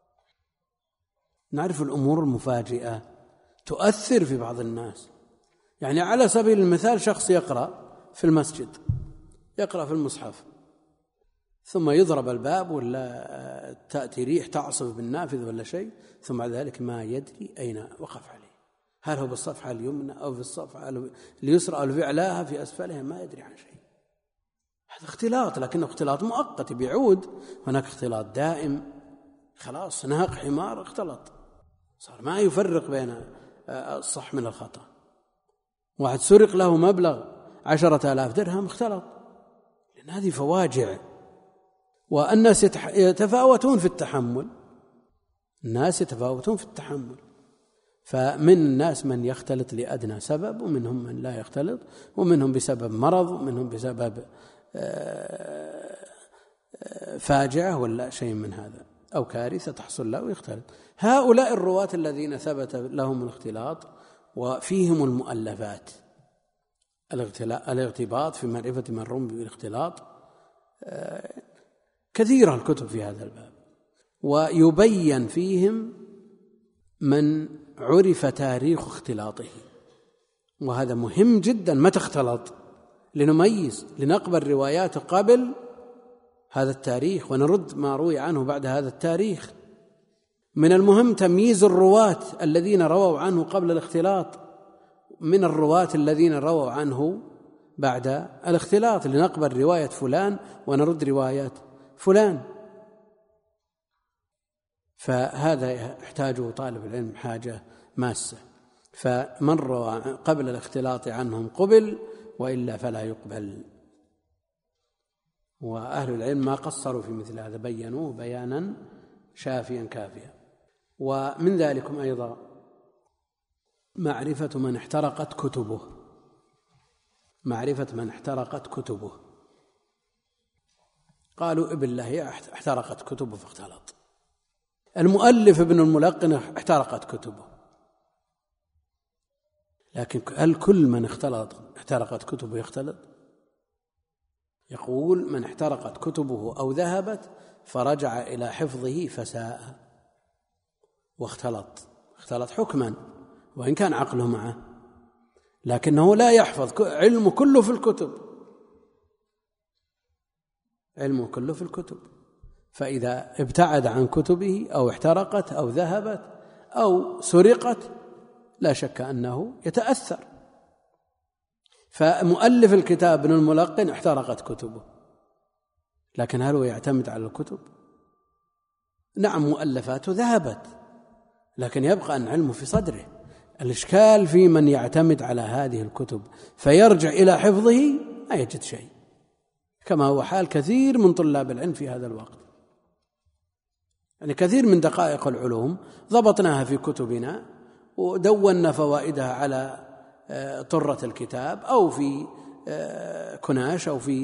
نعرف الأمور المفاجئة تؤثر في بعض الناس. يعني على سبيل المثال شخص يقرأ في المسجد، يقرأ في المصحف، ثم يضرب الباب ولا تأتي ريح تعصف بالنافذ ولا شيء، ثم بعد ذلك ما يدري أين وقف عليه، هل هو بالصفحة اليمنى أو في الصفحة اليسرى أو في أعلاها في أسفلها، ما يدري عن شيء. هذا اختلاط، لكنه اختلاط مؤقت بيعود. هناك اختلاط دائم، خلاص نهق حمار اختلط، صار ما يفرق بين الصح من الخطأ. واحد سرق له مبلغ عشرة آلاف درهم اختلط، لأن هذه فواجع. والناس يتفاوتون في التحمل، الناس يتفاوتون في التحمل، فمن الناس من يختلط لأدنى سبب، ومنهم من لا يختلط، ومنهم بسبب مرض، ومنهم بسبب فاجعة ولا شيء من هذا، أو كارثة تحصل له ويختلط. هؤلاء الرواة الذين ثبت لهم الاختلاط وفيهم المؤلفات، الاغتباط في معرفة من رمي بالاختلاط، كثيرة الكتب في هذا الباب، ويبين فيهم من عرف تاريخ اختلاطه، وهذا مهم جدا. متى اختلط؟ لنميز، لنقبل رواياته قبل هذا التاريخ ونرد ما روي عنه بعد هذا التاريخ. من المهم تمييز الرواة الذين رووا عنه قبل الاختلاط من الرواة الذين رووا عنه بعد الاختلاط، لنقبل رواية فلان ونرد روايات فلان. فهذا يحتاجه طالب العلم حاجة ماسة. فمن روى قبل الاختلاط عنهم قبل، وإلا فلا يقبل. وأهل العلم ما قصروا في مثل هذا، بينوه بيانا شافيا كافيا. ومن ذلكم أيضا معرفة من احترقت كتبه، معرفة من احترقت كتبه. قالوا ابن لهيعة احترقت كتبه فاختلط، المؤلف ابن الملقن احترقت كتبه، لكن هل كل من اختلط احترقت كتبه يختلط؟ يقول من احترقت كتبه أو ذهبت فرجع إلى حفظه فساء واختلط، اختلط حكما وإن كان عقله معه، لكنه لا يحفظ، علمه كله في الكتب، علمه كله في الكتب. فإذا ابتعد عن كتبه أو احترقت أو ذهبت أو سرقت لا شك أنه يتأثر. فمؤلف الكتاب ابن الملقن احترقت كتبه، لكن هل هو يعتمد على الكتب؟ نعم مؤلفاته ذهبت، لكن يبقى أن علمه في صدره. الإشكال في من يعتمد على هذه الكتب فيرجع إلى حفظه ما يجد شيء، كما هو حال كثير من طلاب العلم في هذا الوقت. يعني كثير من دقائق العلوم ضبطناها في كتبنا ودونا فوائدها على طرة الكتاب أو في كناش أو في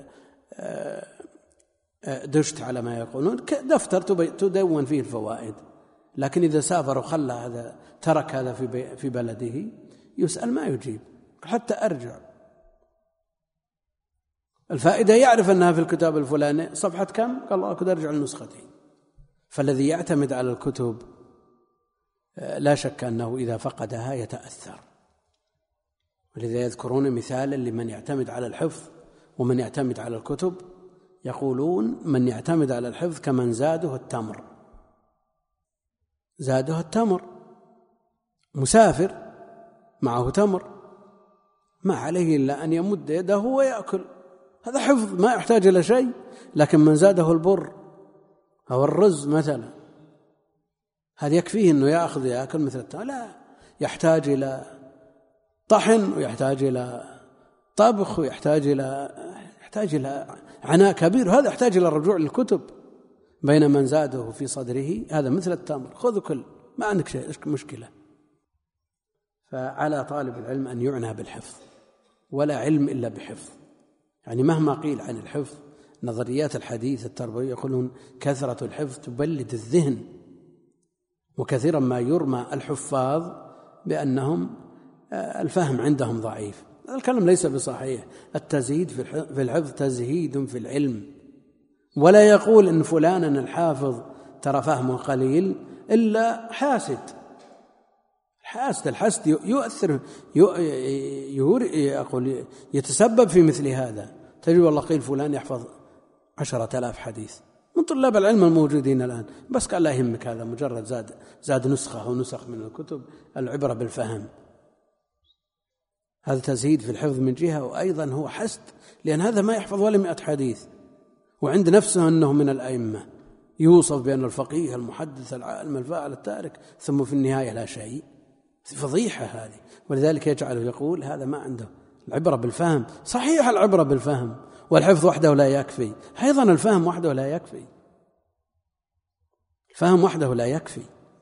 دشت على ما يقولون، دفتر تدون فيه الفوائد. لكن إذا سافر وخلى هذا ترك هذا في في بلده يسأل ما يجيب، حتى أرجع الفائدة يعرف أنها في الكتاب الفلاني صفحة كم، قال الله أكد أرجع لنسختي. فالذي يعتمد على الكتب لا شك أنه إذا فقدها يتأثر. ولذا يذكرون مثالا لمن يعتمد على الحفظ ومن يعتمد على الكتب، يقولون من يعتمد على الحفظ كمن زاده التمر، زاده التمر، مسافر معه تمر ما عليه إلا أن يمد يده ويأكل، هذا حفظ ما يحتاج إلى شيء. لكن من زاده البر أو الرز مثلا هذا يكفيه أنه يأخذ يأكل مثل التمر، لا، يحتاج إلى طحن ويحتاج إلى طبخ ويحتاج إلى يحتاج إلى عناء كبير، هذا يحتاج إلى الرجوع للكتب. بين من زاده في صدره هذا مثل التمر، خذ كل ما عندك شيء مشكلة. فعلى طالب العلم أن يعنى بالحفظ، ولا علم إلا بحفظ. يعني مهما قيل عن الحفظ، نظريات الحديث التربوي يقولون كثرة الحفظ تبلد الذهن، وكثيرا ما يرمى الحفاظ بأنهم الفهم عندهم ضعيف. الكلام ليس بصحيح. التزهيد في الحفظ تزهيد في العلم، ولا يقول إن فلانا الحافظ ترى فهمه قليل إلا حاسد. الحاسد الحسد يؤثر يقول يتسبب في مثل هذا. تجد والله قيل فلان يحفظ عشرة آلاف حديث من طلاب العلم الموجودين الآن، بس قال لا يهمك، هذا مجرد زاد زاد نسخة أو نسخ من الكتب، العبرة بالفهم. هذا تزهيد في الحفظ من جهة، وأيضا هو حسد، لأن هذا ما يحفظ ولا مئة حديث، وعند نفسه أنه من الأئمة، يوصف بأن الفقيه المحدث العالم الفاعل التارك، ثم في النهاية لا شيء. فضيحة هذه. ولذلك يجعله يقول هذا ما عنده العبرة بالفهم. صحيح العبرة بالفهم، والحفظ وحده لا يكفي، أيضا الفهم وحده لا يكفي، الفهم وحده لا يكفي.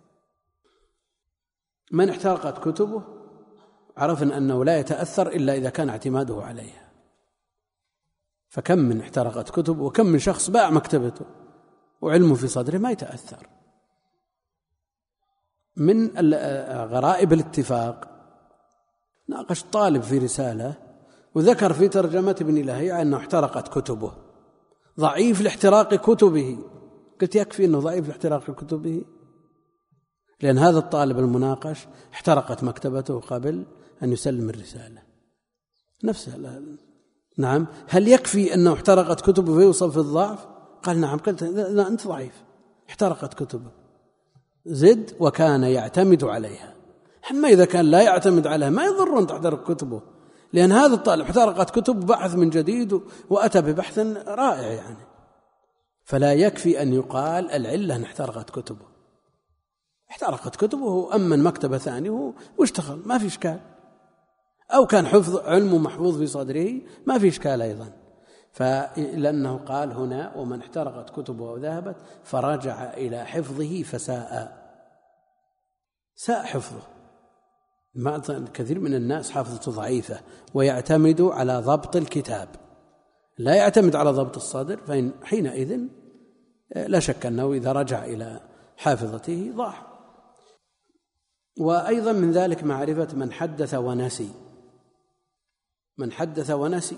من احترقت كتبه عرفنا أنه لا يتأثر إلا إذا كان اعتماده عليها. فكم من احترقت كتب، وكم من شخص باع مكتبته وعلمه في صدره ما يتأثر. من غرائب الاتفاق ناقش طالب في رسالة وذكر في ترجمة ابن لهيعة أنه احترقت كتبه، ضعيف لاحتراق كتبه. قلت يكفي أنه ضعيف لاحتراق كتبه، لأن هذا الطالب المناقش احترقت مكتبته قبل أن يسلم الرسالة نفسها. نعم، هل يكفي أنه احترقت كتبه فيوصف في الضعف؟ قال نعم. قلت لا، أنت ضعيف، احترقت كتبه. زد وكان يعتمد عليها. أما إذا كان لا يعتمد عليها ما يضر أن تحترق كتبه، لأن هذا الطالب احترقت كتب، بحث من جديد وأتى ببحث رائع يعني. فلا يكفي أن يقال العلة أن احترقت كتبه. احترقت كتبه أمن مكتبة ثانية واشتغل، ما في إشكال. أو كان حفظ علمه محفوظ في صدره ما في إشكال أيضا. فلأنه قال هنا ومن احترقت كتبه وذهبت فرجع إلى حفظه فساء ساء حفظه. كثير من الناس حافظته ضعيفة ويعتمد على ضبط الكتاب، لا يعتمد على ضبط الصدر، فإن حينئذ لا شك أنه إذا رجع إلى حافظته ضاع. وأيضا من ذلك معرفة من حدث ونسي. من حدث ونسي،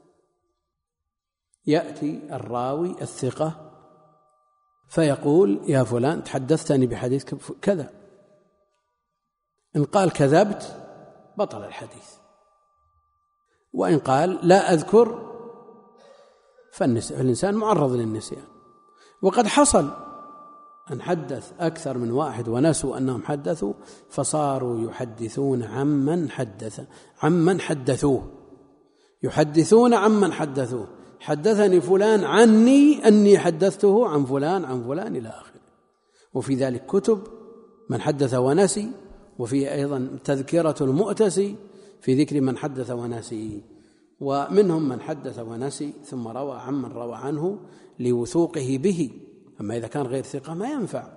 يأتي الراوي الثقة فيقول يا فلان تحدثتني بحديث كذا، إن قال كذبت بطل الحديث، وإن قال لا أذكر فالإنسان معرض للنسيان. وقد حصل أن حدث أكثر من واحد ونسوا أنهم حدثوا فصاروا يحدثون عمن حدث عمن حدثوه يحدثون عمن حدثوه حدثني فلان عني أني حدثته عن فلان عن فلان إلى آخره. وفي ذلك كتب من حدث ونسي، وفي أيضا تذكرة المؤتسي في ذكر من حدث ونسي. ومنهم من حدث ونسي ثم روى عمن روى عنه لوثوقه به، أما إذا كان غير ثقة ما ينفع،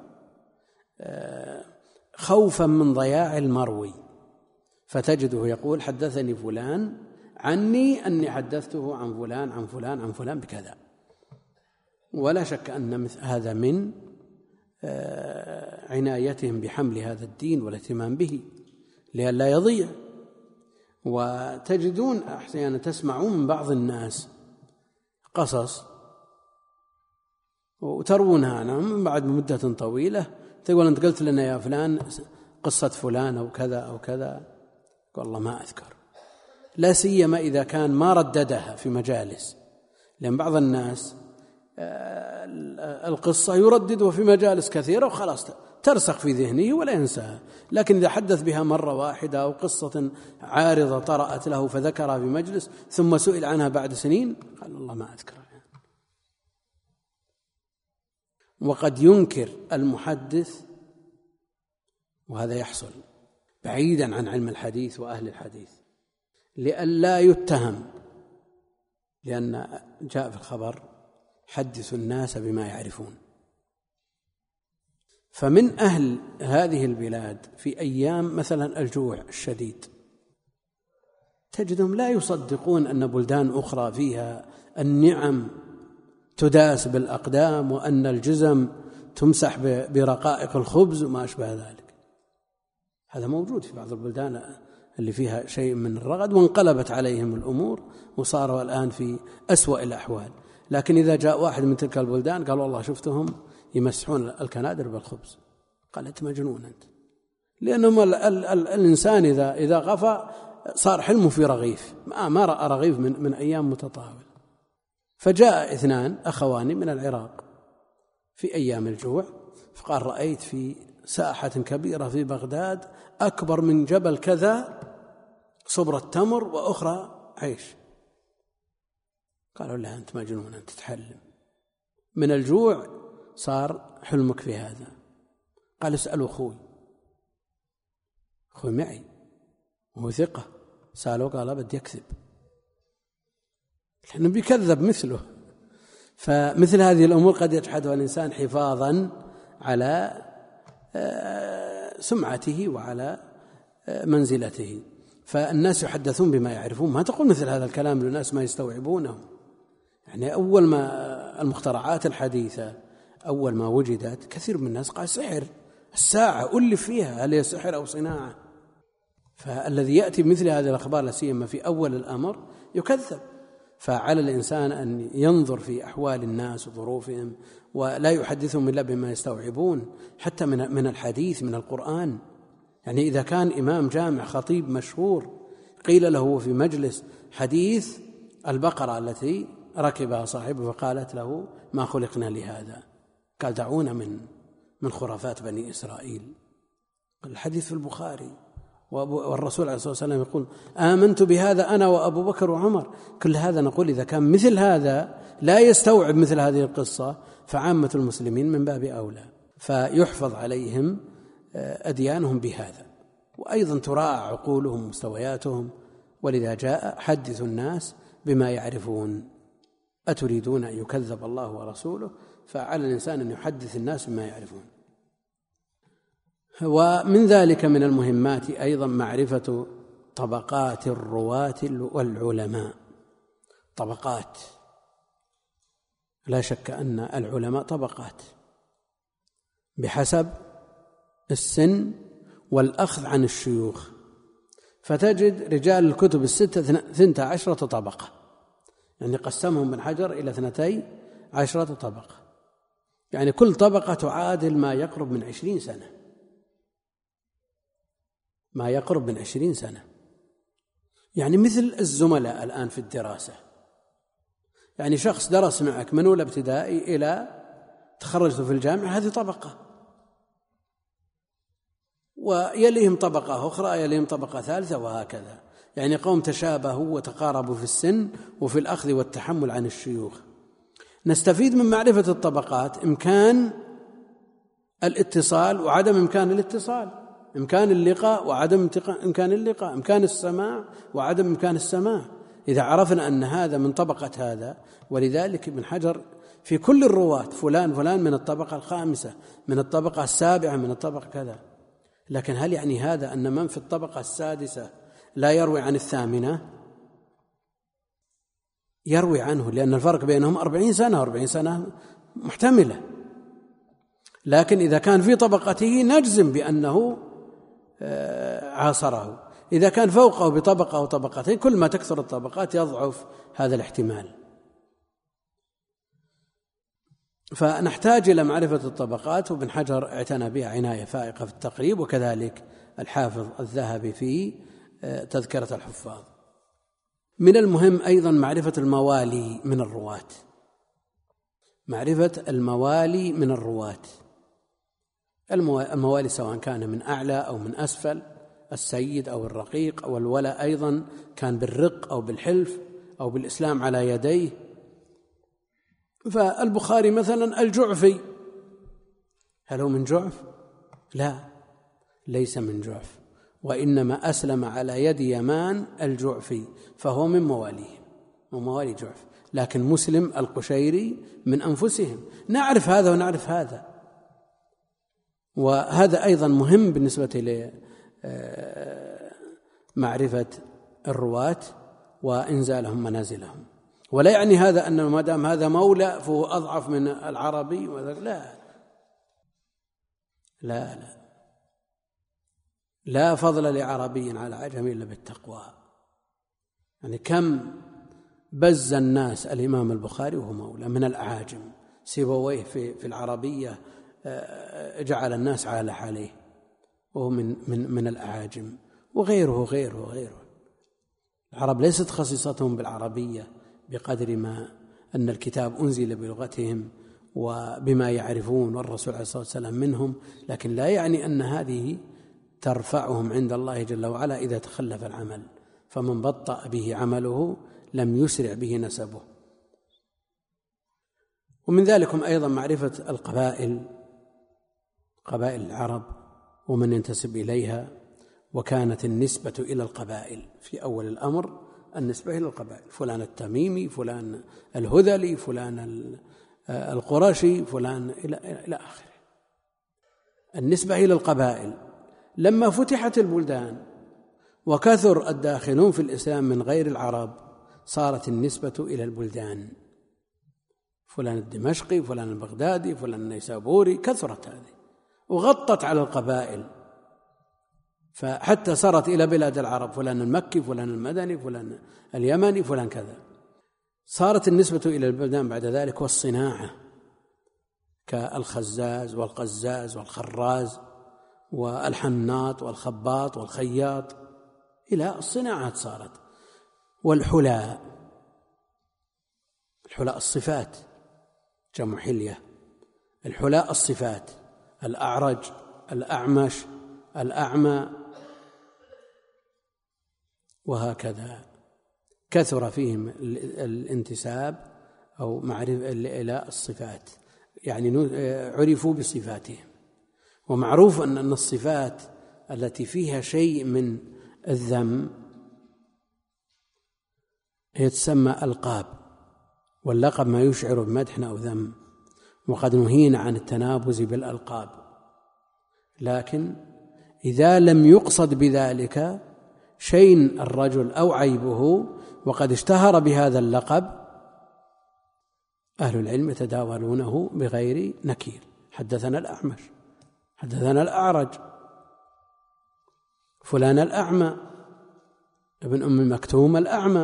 خوفا من ضياع المروي، فتجده يقول حدثني فلان عني أني حدثته عن فلان عن فلان عن فلان بكذا. ولا شك أن هذا من عنايتهم بحمل هذا الدين والاهتمام به لئلا يضيع. وتجدون أحيانا تسمعون من بعض الناس قصص وتروونها عنهم من بعد مدة طويلة، تقول أنت قلت لنا يا فلان قصة فلان أو كذا أو كذا، والله ما أذكر. لا سيما إذا كان ما رددها في مجالس، لأن بعض الناس القصة يرددها في مجالس كثيرة وخلاص ترسخ في ذهنه ولا ينساها. لكن إذا حدث بها مرة واحدة أو قصة عارضة طرأت له فذكرها في مجلس ثم سئل عنها بعد سنين قال الله ما أذكرها. وقد ينكر المحدث، وهذا يحصل بعيدا عن علم الحديث وأهل الحديث، لئلا يتهم، لأن جاء في الخبر حدثوا الناس بما يعرفون. فمن أهل هذه البلاد في أيام مثلا الجوع الشديد تجدهم لا يصدقون أن بلدان أخرى فيها النعم تداس بالأقدام وأن الجزم تمسح برقائق الخبز وما أشبه ذلك. هذا موجود في بعض البلدان اللي فيها شيء من الرغد وانقلبت عليهم الأمور وصاروا الآن في أسوأ الأحوال. لكن إذا جاء واحد من تلك البلدان قال والله شفتهم يمسحون الكنادر بالخبز، قال أنت مجنون أنت، لأنهم ال ال ال الإنسان إذا إذا غفى صار حلمه في رغيف، ما ما رأى رغيف من من أيام متطاولة. فجاء اثنان أخوان من العراق في أيام الجوع فقال رأيت في ساحة كبيرة في بغداد أكبر من جبل كذا صبرة تمر وأخرى عيش. قالوا لا أنت مجنون أنت تتحلم، من الجوع صار حلمك في هذا. قال اسألوا أخوي، أخوي معي وهو ثقة، سألوا قال بدي أكذب لأنه بيكذب مثله. فمثل هذه الأمور قد يجحدها الإنسان حفاظا على سمعته وعلى منزلته. فالناس يحدثون بما يعرفون، ما تقول مثل هذا الكلام للناس ما يستوعبونه، يعني أول ما المخترعات الحديثة أول ما وجدت كثير من الناس قال سحر، الساعة ألف فيها، هل هي سحر أو صناعة؟ فالذي يأتي بمثل هذه الأخبار لا سيما في أول الأمر يكذب. فعلى الإنسان أن ينظر في أحوال الناس وظروفهم ولا يحدثهم إلا بما يستوعبون، حتى من من الحديث من القرآن. يعني إذا كان إمام جامع خطيب مشهور قيل له في مجلس حديث البقرة التي ركبها صاحبه فقالت له ما خلقنا لهذا، قال دعونا من من خرافات بني إسرائيل. الحديث في البخاري، والرسول عليه الصلاة والسلام يقول آمنت بهذا أنا وأبو بكر وعمر. كل هذا نقول إذا كان مثل هذا لا يستوعب مثل هذه القصة فعامة المسلمين من باب أولى، فيحفظ عليهم أديانهم بهذا، وأيضا تراعى عقولهم ومستوياتهم. ولذا جاء حدث الناس بما يعرفون. أتريدون أن يكذب الله ورسوله؟ فعلى الإنسان أن يحدث الناس بما يعرفون. ومن ذلك من المهمات أيضا معرفة طبقات الرواة والعلماء. طبقات، لا شك أن العلماء طبقات بحسب السن والأخذ عن الشيوخ، فتجد رجال الكتب الستة ثنتا عشرة طبقة، يعني قسمهم ابن حجر إلى اثنتي عشرة طبقة، يعني كل طبقة تعادل ما يقرب من عشرين سنة، ما يقرب من عشرين سنة، يعني مثل الزملاء الآن في الدراسة. يعني شخص درس معك من أولى ابتدائي إلى تخرجت في الجامعة، هذه طبقة، ويليهم طبقة أخرى، يليهم طبقة ثالثة، وهكذا. يعني قوم تشابهوا وتقاربوا في السن وفي الأخذ والتحمل عن الشيوخ. نستفيد من معرفة الطبقات إمكان الاتصال وعدم إمكان الاتصال، إمكان اللقاء وعدم إمكان اللقاء، إمكان السماع وعدم إمكان السماع. إذا عرفنا أن هذا من طبقة هذا، ولذلك ابن حجر في كل الرواة فلان فلان من الطبقة الخامسة، من الطبقة السابعة، من الطبقة كذا. لكن هل يعني هذا أن من في الطبقة السادسة لا يروي عن الثامنة؟ يروي عنه، لأن الفرق بينهم أربعين سنة، أربعين سنة محتملة. لكن إذا كان في طبقته نجزم بأنه عاصره. إذا كان فوقه بطبقة أو طبقتين، كل ما تكثر الطبقات يضعف هذا الاحتمال. فنحتاج إلى معرفة الطبقات، وابن حجر اعتنى بها عناية فائقة في التقريب، وكذلك الحافظ الذهبي في تذكرة الحفاظ. من المهم أيضا معرفة الموالي من الرواة، معرفة الموالي من الرواة. الموالي سواء كان من أعلى أو من أسفل، السيد أو الرقيق، أو الولاء أيضا كان بالرق أو بالحلف أو بالإسلام على يديه. فالبخاري مثلا الجعفي، هل هو من جعف؟ لا، ليس من جعف، وإنما أسلم على يد يمان الجعفي، فهو من مواليه، من موالي جعف. لكن مسلم القشيري من أنفسهم. نعرف هذا ونعرف هذا، وهذا أيضا مهم بالنسبة لمعرفة الرواة وإنزالهم منازلهم. ولا يعني هذا أن ما دام هذا مولى فهو أضعف من العربي، لا لا لا لا فضل لعربي على عجمي إلا بالتقوى. يعني كم بز الناس الإمام البخاري وهو مولى من الأعاجم، سيبويه في في العربية جعل الناس على حاله، وهو من من من الأعاجم، وغيره غيره غيره. العرب ليست خصيصتهم بالعربية بقدر ما أن الكتاب أنزل بلغتهم وبما يعرفون، والرسول عليه الصلاة والسلام منهم، لكن لا يعني أن هذه ترفعهم عند الله جل وعلا إذا تخلف العمل. فمن بطأ به عمله لم يسرع به نسبه. ومن ذلكم أيضا معرفة القبائل، قبائل العرب ومن ينتسب إليها. وكانت النسبة إلى القبائل في أول الأمر، النسبة إلى القبائل، فلان التميمي، فلان الهذلي، فلان القرشي، فلان إلى إلى آخره. النسبة إلى القبائل. لما فتحت البلدان وكثر الداخلون في الإسلام من غير العرب، صارت النسبة إلى البلدان، فلان الدمشقي، فلان البغدادي، فلان النيسابوري، كثرت هذه وغطت على القبائل، فحتى صارت إلى بلاد العرب، فلان المكي، فلان المدني، فلان اليمني، فلان كذا. صارت النسبة إلى البلدان بعد ذلك والصناعة كالخزاز والقزاز والخراز والحناط والخباط والخياط، إلى الصناعات صارت. والحلاء، الحلاء الصفات جمع حلية، الحلاء الصفات، الأعرج، الأعمش، الأعمى، وهكذا كثر فيهم الانتساب أو معرفة إلى الصفات، يعني عرفوا بصفاتهم. ومعروف أن الصفات التي فيها شيء من الذم هي تسمى ألقاب، واللقب ما يشعر بمدح أو ذم، وقد نهينا عن التنابز بالألقاب. لكن إذا لم يقصد بذلك شين الرجل أو عيبه وقد اشتهر بهذا اللقب، أهل العلم يتداولونه بغير نكير. حدثنا الأعمش، حدثنا الأعرج، فلان الأعمى، ابن أم مكتوم الأعمى،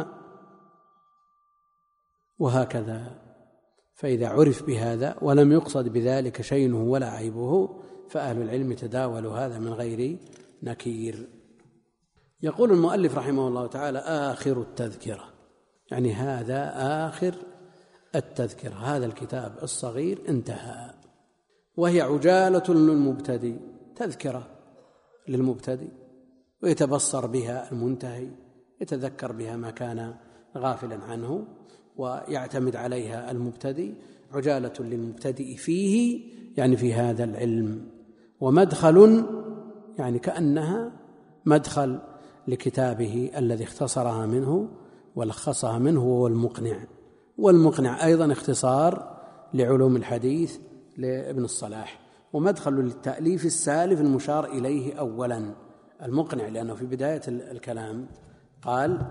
وهكذا. فإذا عرف بهذا ولم يقصد بذلك شينه ولا عيبه فأهل العلم يتداولوا هذا من غير نكير. يقول المؤلف رحمه الله تعالى: آخر التذكرة، يعني هذا آخر التذكرة، هذا الكتاب الصغير انتهى. وهي عجالة للمبتدئ، تذكرة للمبتدئ ويتبصر بها المنتهي، يتذكر بها ما كان غافلا عنه ويعتمد عليها المبتدئ. عجالة للمبتدئ فيه يعني في هذا العلم، ومدخل يعني كأنها مدخل لكتابه الذي اختصرها منه ولخصها منه، هو المقنع. والمقنع أيضا اختصار لعلوم الحديث لابن الصلاح، ومدخل للتأليف السالف المشار إليه أولا، المقنع، لأنه في بداية الكلام قال: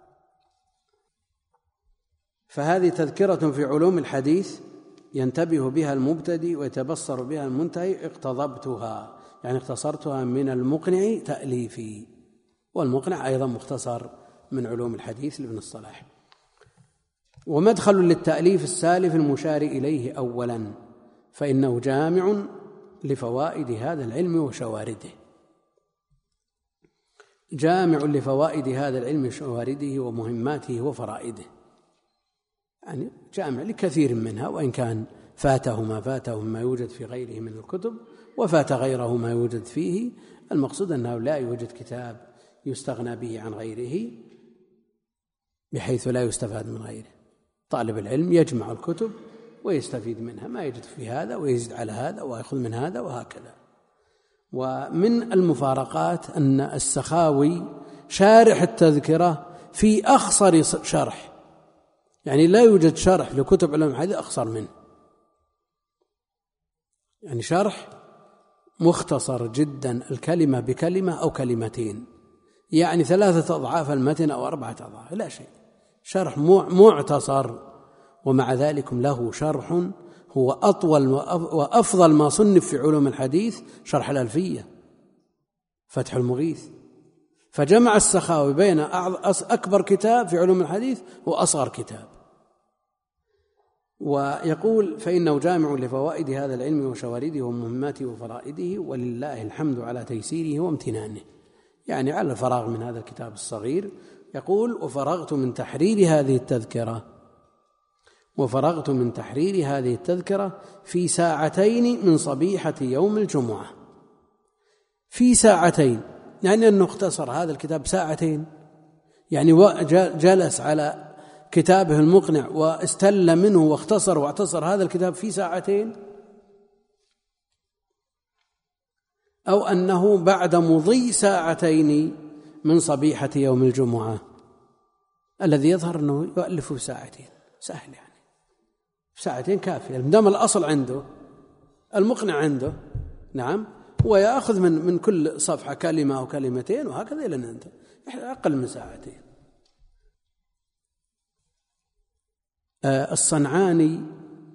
فهذه تذكرة في علوم الحديث ينتبه بها المبتدئ ويتبصر بها المنتهي، اقتضبتها يعني اختصرتها من المقنع تأليفي. والمقنع أيضا مختصر من علوم الحديث لابن الصلاح. ومدخل للتأليف السالف المشار إليه أولا، فإنه جامع لفوائد هذا العلم وشوارده، جامع لفوائد هذا العلم وشوارده ومهماته وفرائده، يعني جامع لكثير منها، وإن كان فاته ما فاته ما يوجد في غيره من الكتب، وفات غيره ما يوجد فيه. المقصود أنه لا يوجد كتاب يستغنى به عن غيره بحيث لا يستفاد من غيره. طالب العلم يجمع الكتب ويستفيد منها، ما يجد في هذا ويزيد على هذا ويأخذ من هذا وهكذا. ومن المفارقات أن السخاوي شارح التذكرة في أخصر شرح، يعني لا يوجد شرح لكتب علوم الحديث أخصر منه، يعني شرح مختصر جدا، الكلمة بكلمة أو كلمتين، يعني ثلاثة أضعاف المتن أو أربعة أضعاف، لا شيء، شرح معتصر. ومع ذلك له شرح هو أطول وأفضل ما صنف في علوم الحديث، شرح الألفية فتح المغيث. فجمع السخاوي بين أكبر كتاب في علوم الحديث وأصغر كتاب. ويقول: فإنه جامع لفوائد هذا العلم وشوارده ومهماته وفرائده، ولله الحمد على تيسيره وامتنانه، يعني على الفراغ من هذا الكتاب الصغير. يقول: وفرغت من تحرير هذه التذكرة وفرغت من تحرير هذه التذكرة في ساعتين من صبيحة يوم الجمعة. في ساعتين يعني أنه اختصر هذا الكتاب ساعتين، يعني جلس على كتابه المقنع واستل منه واختصر واعتصر هذا الكتاب في ساعتين، أو أنه بعد مضي ساعتين من صبيحة يوم الجمعة. الذي يظهر أنه يؤلف في ساعتين، سهل، يعني في ساعتين كافية، دام الأصل عنده، المقنع عنده، نعم، ويأخذ من من كل صفحة كلمة أو كلمتين وهكذا إلى أن ينتهي، أقل من ساعتين. الصنعاني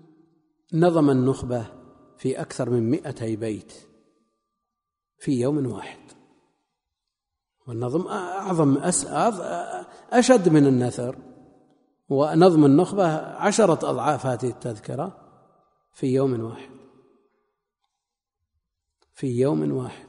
نظم النخبة في أكثر من مئتي بيت في يوم واحد، والنظم أعظم أشد من النثر، ونظم النخبة عشرة أضعاف هذه التذكرة في يوم واحد، في يوم واحد.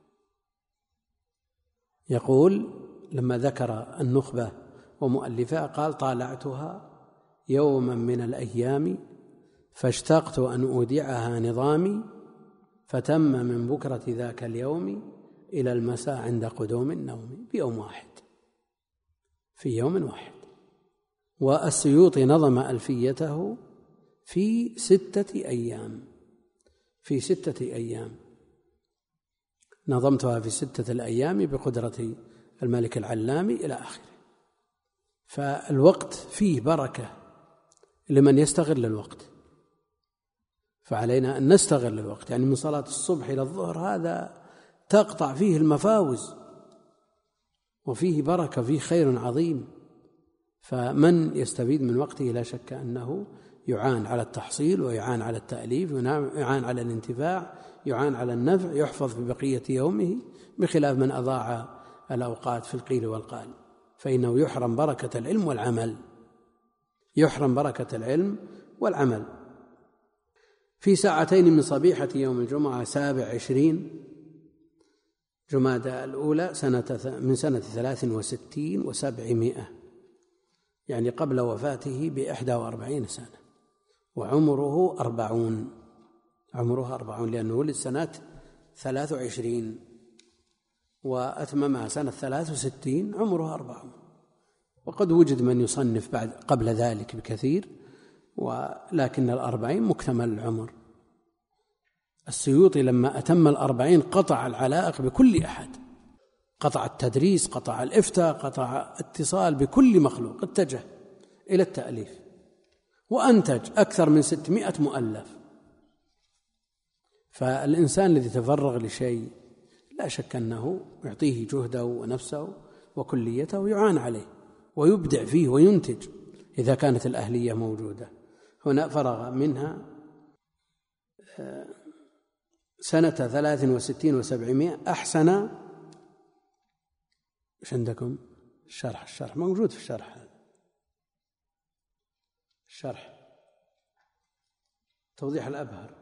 يقول لما ذكر النخبة ومؤلفها قال: طالعتها يوما من الأيام فاشتقت أن أودعها نظامي، فتم من بكرة ذاك اليوم إلى المساء عند قدوم النوم. بيوم واحد، في يوم واحد. والسيوطي نظم ألفيته في ستة أيام، في ستة أيام نظمتها في ستة الأيام بقدرة الملك العلامي إلى آخره. فالوقت فيه بركة لمن يستغل الوقت، فعلينا أن نستغل الوقت. يعني من صلاة الصبح إلى الظهر هذا تقطع فيه المفاوز، وفيه بركة، فيه خير عظيم. فمن يستفيد من وقته لا شك أنه يعان على التحصيل، ويعان على التأليف، ويعان على الانتفاع، يعان على النفع، يحفظ في بقية يومه، بخلاف من أضاع الأوقات في القيل والقال، فإنه يحرم بركة العلم والعمل، يحرم بركة العلم والعمل. في ساعتين من صبيحة يوم الجمعة سابع عشرين جمادى الأولى سنة من سنة ثلاث وستين وسبعمائة، يعني قبل وفاته بإحدى وأربعين سنة، وعمره أربعون، عمره أربعون لأنه ولد سنة ثلاث وعشرين وأتممها سنة ثلاث وستين، عمره أربعون. وقد وجد من يصنف بعد قبل ذلك بكثير، ولكن الأربعين مكتمل العمر. السيوطي لما أتم الأربعين قطع العلائق بكل أحد، قطع التدريس، قطع الإفتاء، قطع اتصال بكل مخلوق، اتجه إلى التأليف، وأنتج أكثر من ستمائة مؤلف. فالإنسان الذي تفرغ لشيء لا شك أنه يعطيه جهده ونفسه وكليته، يعان عليه ويبدع فيه وينتج إذا كانت الأهلية موجودة. هنا فرغ منها سنة ثلاث وستين وسبعمائة. أحسن إيش عندكم؟ الشرح الشرح موجود في الشرح، الشرح توضيح الأبهر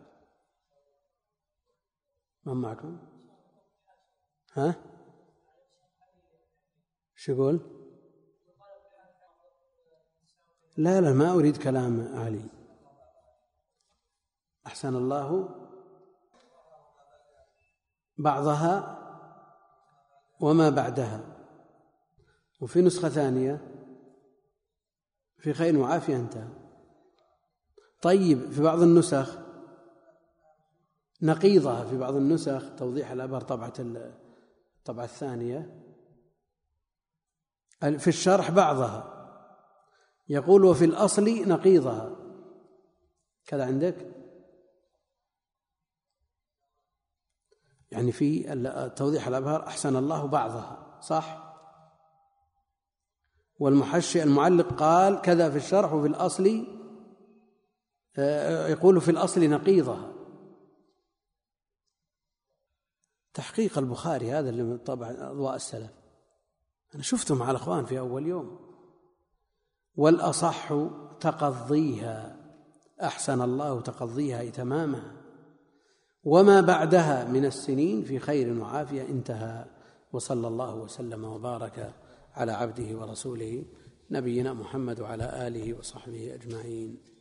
ما معكم؟ ها؟ شو يقول؟ لا لا ما أريد كلام علي. أحسن الله بعضها وما بعدها. وفي نسخة ثانية في خير وعافية انتهى. طيب في بعض النسخ نقيضها، في بعض النسخ توضيح الأبهر طبعة الطبعة الثانية في الشرح بعضها يقول وفي الأصل نقيضها، كذا عندك؟ يعني في توضيح الأبهر أحسن الله بعضها، صح؟ والمحشي المعلق قال كذا في الشرح، وفي الأصل يقول في الأصل نقيضها. تحقيق البخاري هذا اللي طبع أضواء السلف أنا شفته مع الأخوان في أول يوم. والأصح تقضيها، أحسن الله تقضيها تمامها، وما بعدها من السنين في خير وعافية انتهى. وصلى الله وسلم وبارك على عبده ورسوله نبينا محمد وعلى آله وصحبه أجمعين.